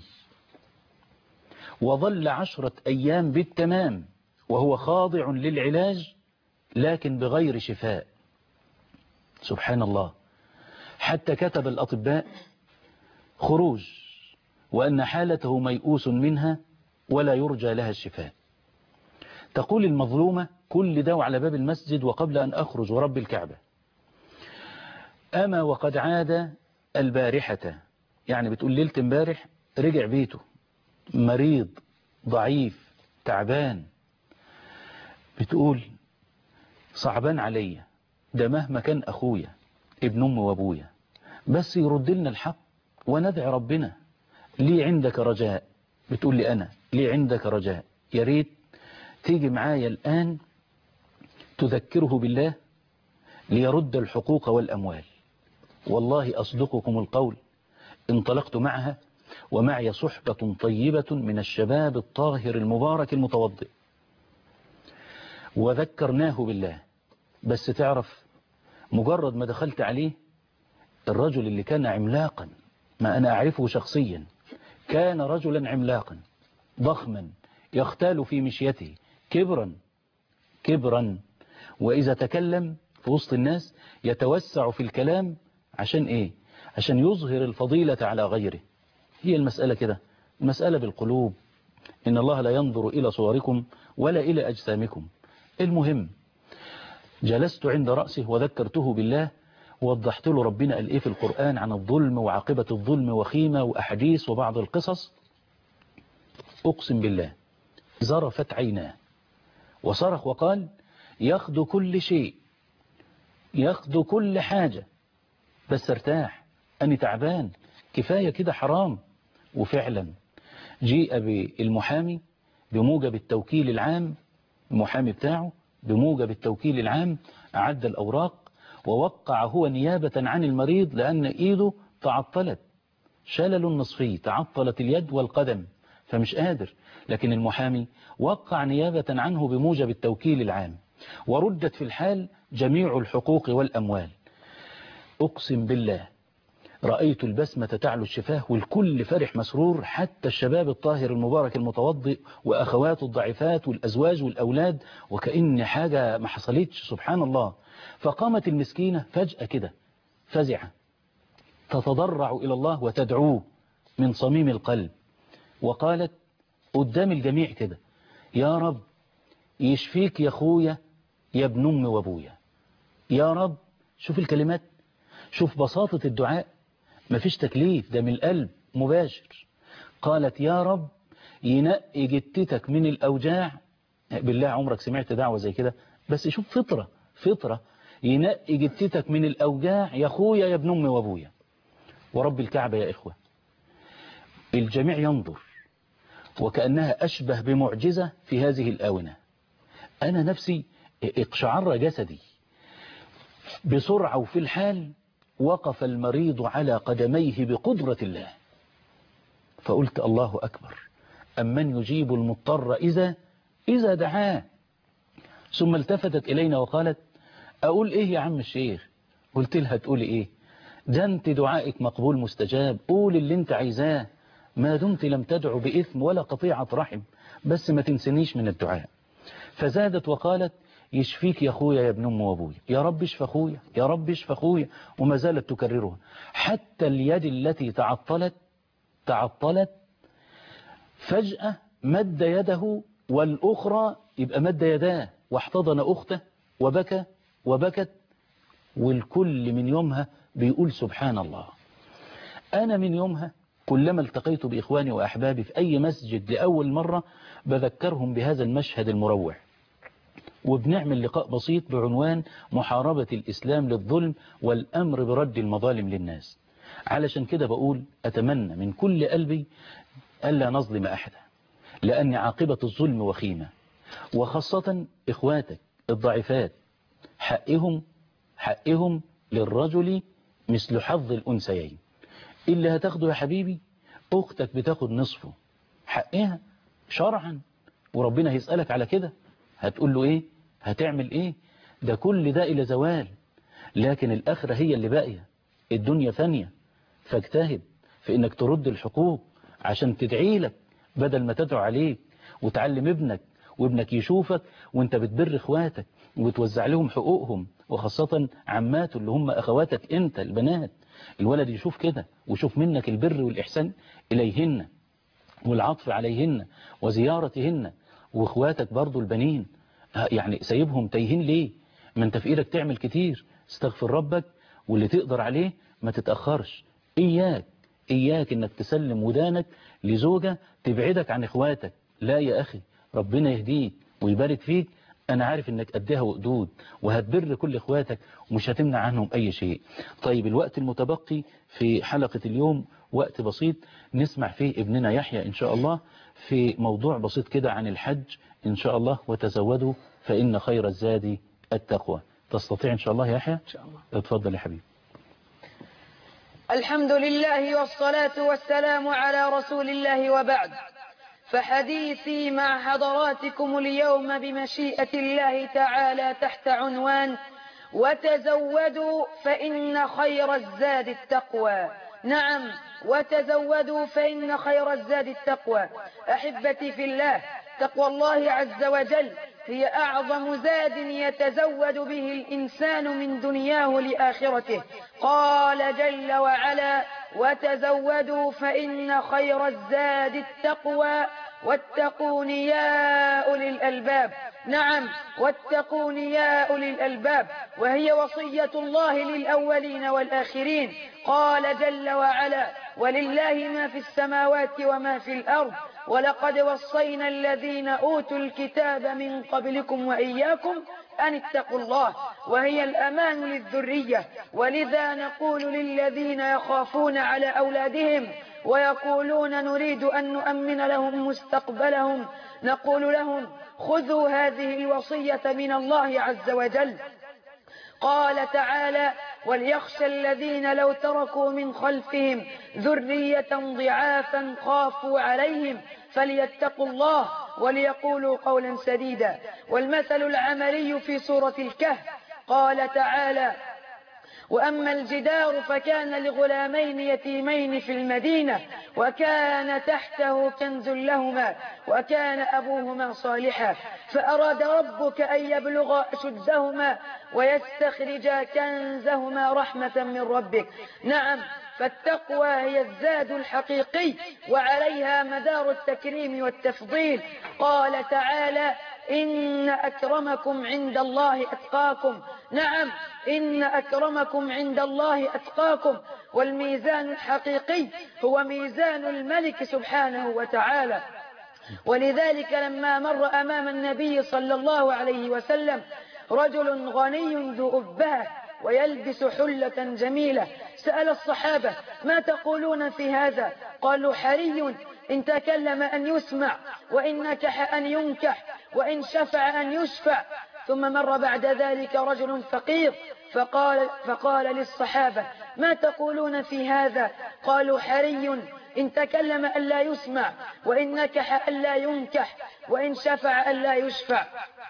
وظل عشرة أيام بالتمام وهو خاضع للعلاج لكن بغير شفاء. سبحان الله. حتى كتب الأطباء خروج، وأن حالته ميؤوس منها ولا يرجى لها الشفاء. تقول المظلومة كل ده على باب المسجد وقبل أن أخرج ورب الكعبة، أما وقد عاد البارحة، يعني بتقول ليلة امبارح رجع بيته مريض ضعيف تعبان. بتقول صعبان عليا، ده مهما كان أخويا ابن أمي وأبويا، بس يرد لنا الحق وندعي ربنا. لي عندك رجاء، بتقول لي أنا لي عندك رجاء، يا ريت تيجي معايا الآن تذكره بالله ليرد الحقوق والأموال. والله أصدقكم القول، انطلقت معها ومعي صحبة طيبة من الشباب الطاهر المبارك المتوضئ، وذكرناه بالله. بس تعرف مجرد ما دخلت عليه الرجل اللي كان عملاقا، ما أنا أعرفه شخصيا، كان رجلا عملاقا ضخما يختال في مشيته كبرا كبرا، وإذا تكلم في وسط الناس يتوسع في الكلام. عشان إيه؟ عشان يظهر الفضيلة على غيره. هي المسألة كده، المسألة بالقلوب. إن الله لا ينظر إلى صوركم ولا إلى أجسامكم. المهم جلست عند رأسه وذكرته بالله، ووضحت له ربنا قال إيه في القرآن عن الظلم وعاقبة الظلم وخيمة وأحاديث وبعض القصص. أقسم بالله زرفت عيناه وصرخ وقال ياخدوا كل شيء، ياخدوا كل حاجة، بس ارتاح، أنا تعبان، كفاية كده حرام. وفعلا جيء بالمحامي بموجب التوكيل العام، المحامي بتاعه بموجب التوكيل العام أعد الأوراق ووقع هو نيابة عن المريض، لأن إيده تعطلت، شلل نصفي، تعطلت اليد والقدم فمش قادر، لكن المحامي وقع نيابة عنه بموجب التوكيل العام، وردت في الحال جميع الحقوق والأموال. أقسم بالله رأيت البسمة تعلو الشفاه والكل فرح مسرور، حتى الشباب الطاهر المبارك المتوضئ وأخواته الضعيفات والأزواج والأولاد، وكأن حاجة ما حصلتش سبحان الله. فقامت المسكينة فجأة كده فزعة تتضرع إلى الله وتدعوه من صميم القلب، وقالت قدام الجميع كده: يا رب يشفيك يا أخويا يا ابن أمي وأبويا، يا رب. شوف الكلمات، شوف بساطة الدعاء، مفيش تكليف، ده من القلب مباشر. قالت: يا رب ينقي جتتك من الأوجاع. بالله عمرك سمعت دعوة زي كده؟ بس شوف فطرة فطرة، ينقي جتتك من الأوجاع يا أخويا يا ابن أمي وأبويا. ورب الكعبة يا إخوة الجميع ينظر، وكأنها أشبه بمعجزة في هذه الآونة. أنا نفسي اقشعر جسدي. بسرعة وفي الحال وقف المريض على قدميه بقدرة الله، فقلت: الله أكبر، أمن يجيب المضطر إذا إذا دعاه. ثم التفتت إلينا وقالت: أقول إيه يا عم الشيخ؟ قلت لها: تقولي إيه؟ ده أنت دعائك مقبول مستجاب، قول اللي أنت عايزاه ما دمت لم تدعو بإثم ولا قطيعة رحم، بس ما تنسنيش من الدعاء. فزادت وقالت: يشفيك يا أخويا يا ابن أم وأبويا، يا رب اشف أخويا، يا رب اشف أخويا. وما زالت تكررها حتى اليد التي تعطلت تعطلت فجأة مد يده، والأخرى يبقى مد يداه واحتضن أخته وبكى وبكت، والكل من يومها بيقول سبحان الله. أنا من يومها كلما التقيت بإخواني وأحبابي في أي مسجد لأول مرة بذكرهم بهذا المشهد المروع، وبنعمل لقاء بسيط بعنوان محاربة الإسلام للظلم والأمر برد المظالم للناس. علشان كده بقول أتمنى من كل قلبي ألا نظلم أحدا، لأن عاقبة الظلم وخيمة، وخاصة إخواتك الضعيفات حقهم حقهم للرجل مثل حظ الأنثيين. اللي هتاخده يا حبيبي أختك بتاخد نصفه، حقها شرعا، وربنا هيسألك على كده. هتقول له إيه؟ هتعمل إيه؟ ده كل ده إلى زوال، لكن الآخرة هي اللي باقية، الدنيا ثانية. فاجتهد في إنك ترد الحقوق عشان تدعي لك بدل ما تدعو عليك، وتعلم ابنك وابنك يشوفك وانت بتبر اخواتك وتوزع لهم حقوقهم، وخاصة عماته اللي هم أخواتك انت البنات. الولد يشوف كده ويشوف منك البر والإحسان إليهن والعطف عليهن وزيارتهن. واخواتك برضو البنين يعني سايبهم تايهين ليه؟ ما انت في ايدك تعمل كتير، استغفر ربك، واللي تقدر عليه ما تتأخرش. إياك إياك إنك تسلم ودانك لزوجة تبعدك عن إخواتك. لا يا أخي، ربنا يهديك ويبارك فيك، أنا عارف إنك قدها وقدود وهتبر كل إخواتك ومش هتمنع عنهم أي شيء. طيب الوقت المتبقي في حلقة اليوم وقت بسيط نسمع فيه ابننا يحيى إن شاء الله في موضوع بسيط كده عن الحج إن شاء الله. وتزودوا فإن خير الزاد التقوى. تستطيع إن شاء الله يا يحيى؟ إن شاء الله. اتفضل يا حبيبي. الحمد لله والصلاة والسلام على رسول الله، وبعد. فحديثي مع حضراتكم اليوم بمشيئة الله تعالى تحت عنوان وتزودوا فإن خير الزاد التقوى. نعم، وتزودوا فإن خير الزاد التقوى. أحبتي في الله، تقوى الله عز وجل هي أعظم زاد يتزود به الإنسان من دنياه لآخرته. قال جل وعلا: وتزودوا فإن خير الزاد التقوى واتقون يا أولي الألباب. نعم، واتقون يا أولي الألباب، وهي وصية الله للأولين والآخرين. قال جل وعلا: ولله ما في السماوات وما في الأرض ولقد وصينا الذين أوتوا الكتاب من قبلكم وإياكم أن اتقوا الله، وهي الأمان للذرية. ولذا نقول للذين يخافون على أولادهم ويقولون نريد أن نؤمن لهم مستقبلهم، نقول لهم: خذوا هذه الوصية من الله عز وجل. قال تعالى: وليخشى الذين لو تركوا من خلفهم ذرية ضعافا خافوا عليهم فليتقوا الله وليقولوا قولا سديدا. والمثل العملي في سورة الكهف قال تعالى: وأما الجدار فكان لغلامين يتيمين في المدينة وكان تحته كنز لهما وكان أبوهما صالحا فأراد ربك أن يبلغا أشدهما ويستخرجا كنزهما رحمة من ربك. نعم، فالتقوى هي الزاد الحقيقي وعليها مدار التكريم والتفضيل. قال تعالى: إن أكرمكم عند الله أتقاكم. نعم، إن أكرمكم عند الله أتقاكم. والميزان الحقيقي هو ميزان الملك سبحانه وتعالى. ولذلك لما مر أمام النبي صلى الله عليه وسلم رجل غني ذو أبهة ويلبس حلة جميلة سأل الصحابة: ما تقولون في هذا؟ قالوا: حري إن تكلم أن يسمع، وإن نكح أن ينكح، وإن شفع أن يشفع. ثم مر بعد ذلك رجل فقير فقال, فقال للصحابة: ما تقولون في هذا؟ قالوا: حري إن تكلم أن لا يسمع، وإن نكح أن لا ينكح، وإن شفع أن لا يشفع.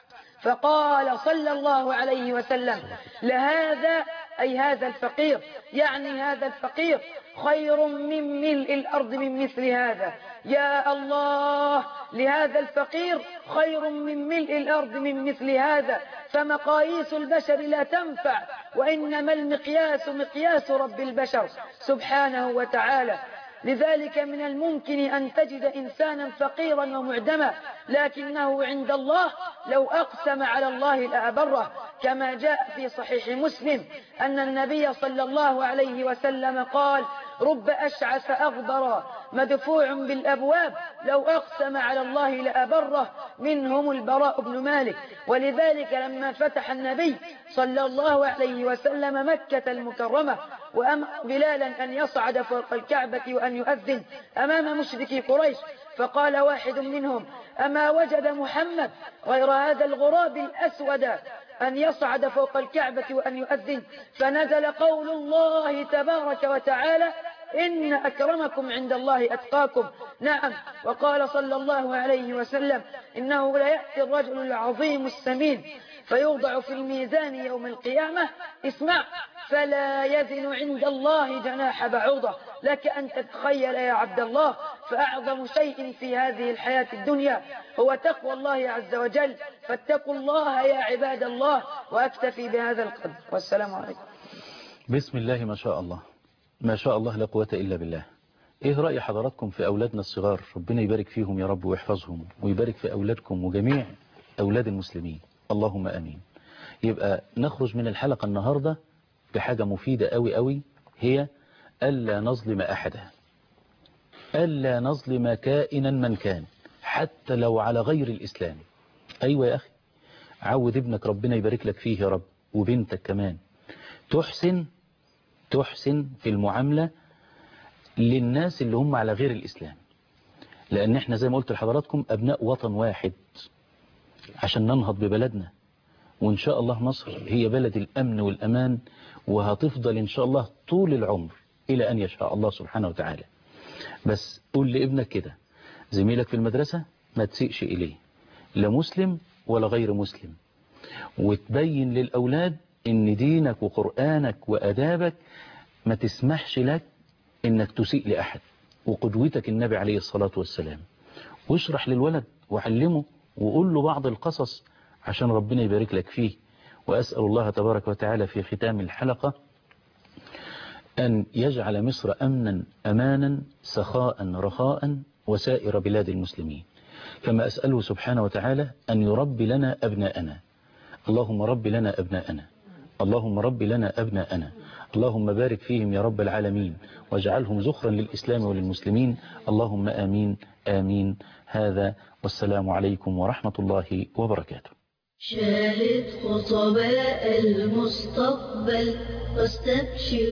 فقال صلى الله عليه وسلم: لهذا، أي هذا الفقير، يعني هذا الفقير خير من ملء الأرض من مثل هذا. يا الله، لهذا الفقير خير من ملء الأرض من مثل هذا. فمقاييس البشر لا تنفع، وإنما المقياس مقياس رب البشر سبحانه وتعالى. لذلك من الممكن أن تجد إنسانا فقيرا ومعدما لكنه عند الله لو أقسم على الله لأبره، كما جاء في صحيح مسلم أن النبي صلى الله عليه وسلم قال: رب أشعث أغبر مدفوع بالأبواب لو أقسم على الله لأبره، منهم البراء بن مالك. ولذلك لما فتح النبي صلى الله عليه وسلم مكة المكرمة وأمر بلالا أن يصعد فوق الكعبة وأن يؤذن أمام مشركي قريش، فقال واحد منهم: أما وجد محمد غير هذا الغراب الأسود أن يصعد فوق الكعبة وأن يؤذن؟ فنزل قول الله تبارك وتعالى: إن أكرمكم عند الله أتقاكم. نعم، وقال صلى الله عليه وسلم: إنه لا يأتي الرجل العظيم السمين فيوضع في الميزان يوم القيامة، اسمع، فلا يزن عند الله جناح بعوضة. لك أن تتخيل يا عبد الله، فأعظم شيء في هذه الحياة الدنيا هو تقوى الله عز وجل. فاتقوا الله يا عباد الله. وأكتفي بهذا القدر، والسلام عليكم. بسم الله ما شاء الله، ما شاء الله لا قوة إلا بالله. إيه رأي حضراتكم في أولادنا الصغار؟ ربنا يبارك فيهم يا رب ويحفظهم ويبارك في أولادكم وجميع أولاد المسلمين، اللهم آمين. يبقى نخرج من الحلقة النهاردة بحاجة مفيدة قوي قوي، هي ألا نظلم أحدا، ألا نظلم كائنا من كان، حتى لو على غير الإسلام. أيوة يا أخي، عود ابنك ربنا يبارك لك فيه يا رب، وبنتك كمان، تحسن تحسن في المعاملة للناس اللي هم على غير الإسلام، لأن احنا زي ما قلت لحضراتكم أبناء وطن واحد، عشان ننهض ببلدنا. وإن شاء الله مصر هي بلد الأمن والأمان، وهتفضل إن شاء الله طول العمر إلى أن يشاء الله سبحانه وتعالى. بس قول لابنك كده، زميلك في المدرسة ما تسيئش إليه، لا مسلم ولا غير مسلم، وتبين للأولاد إن دينك وقرآنك وأدابك ما تسمحش لك إنك تسيء لأحد، وقدوتك النبي عليه الصلاة والسلام. واشرح للولد وعلمه وقول له بعض القصص عشان ربنا يبارك لك فيه. وأسأل الله تبارك وتعالى في ختام الحلقة أن يجعل مصر أمنا أمانا سخاء رخاء وسائر بلاد المسلمين، كما أسأله سبحانه وتعالى أن يربي لنا أبناءنا. اللهم رب لنا أبناءنا، اللهم رب لنا أبناءنا، اللهم بارك فيهم يا رب العالمين، واجعلهم زخرا للإسلام وللمسلمين، اللهم آمين آمين. هذا والسلام عليكم ورحمة الله وبركاته. شاهد خطباء المستقبل واستبشر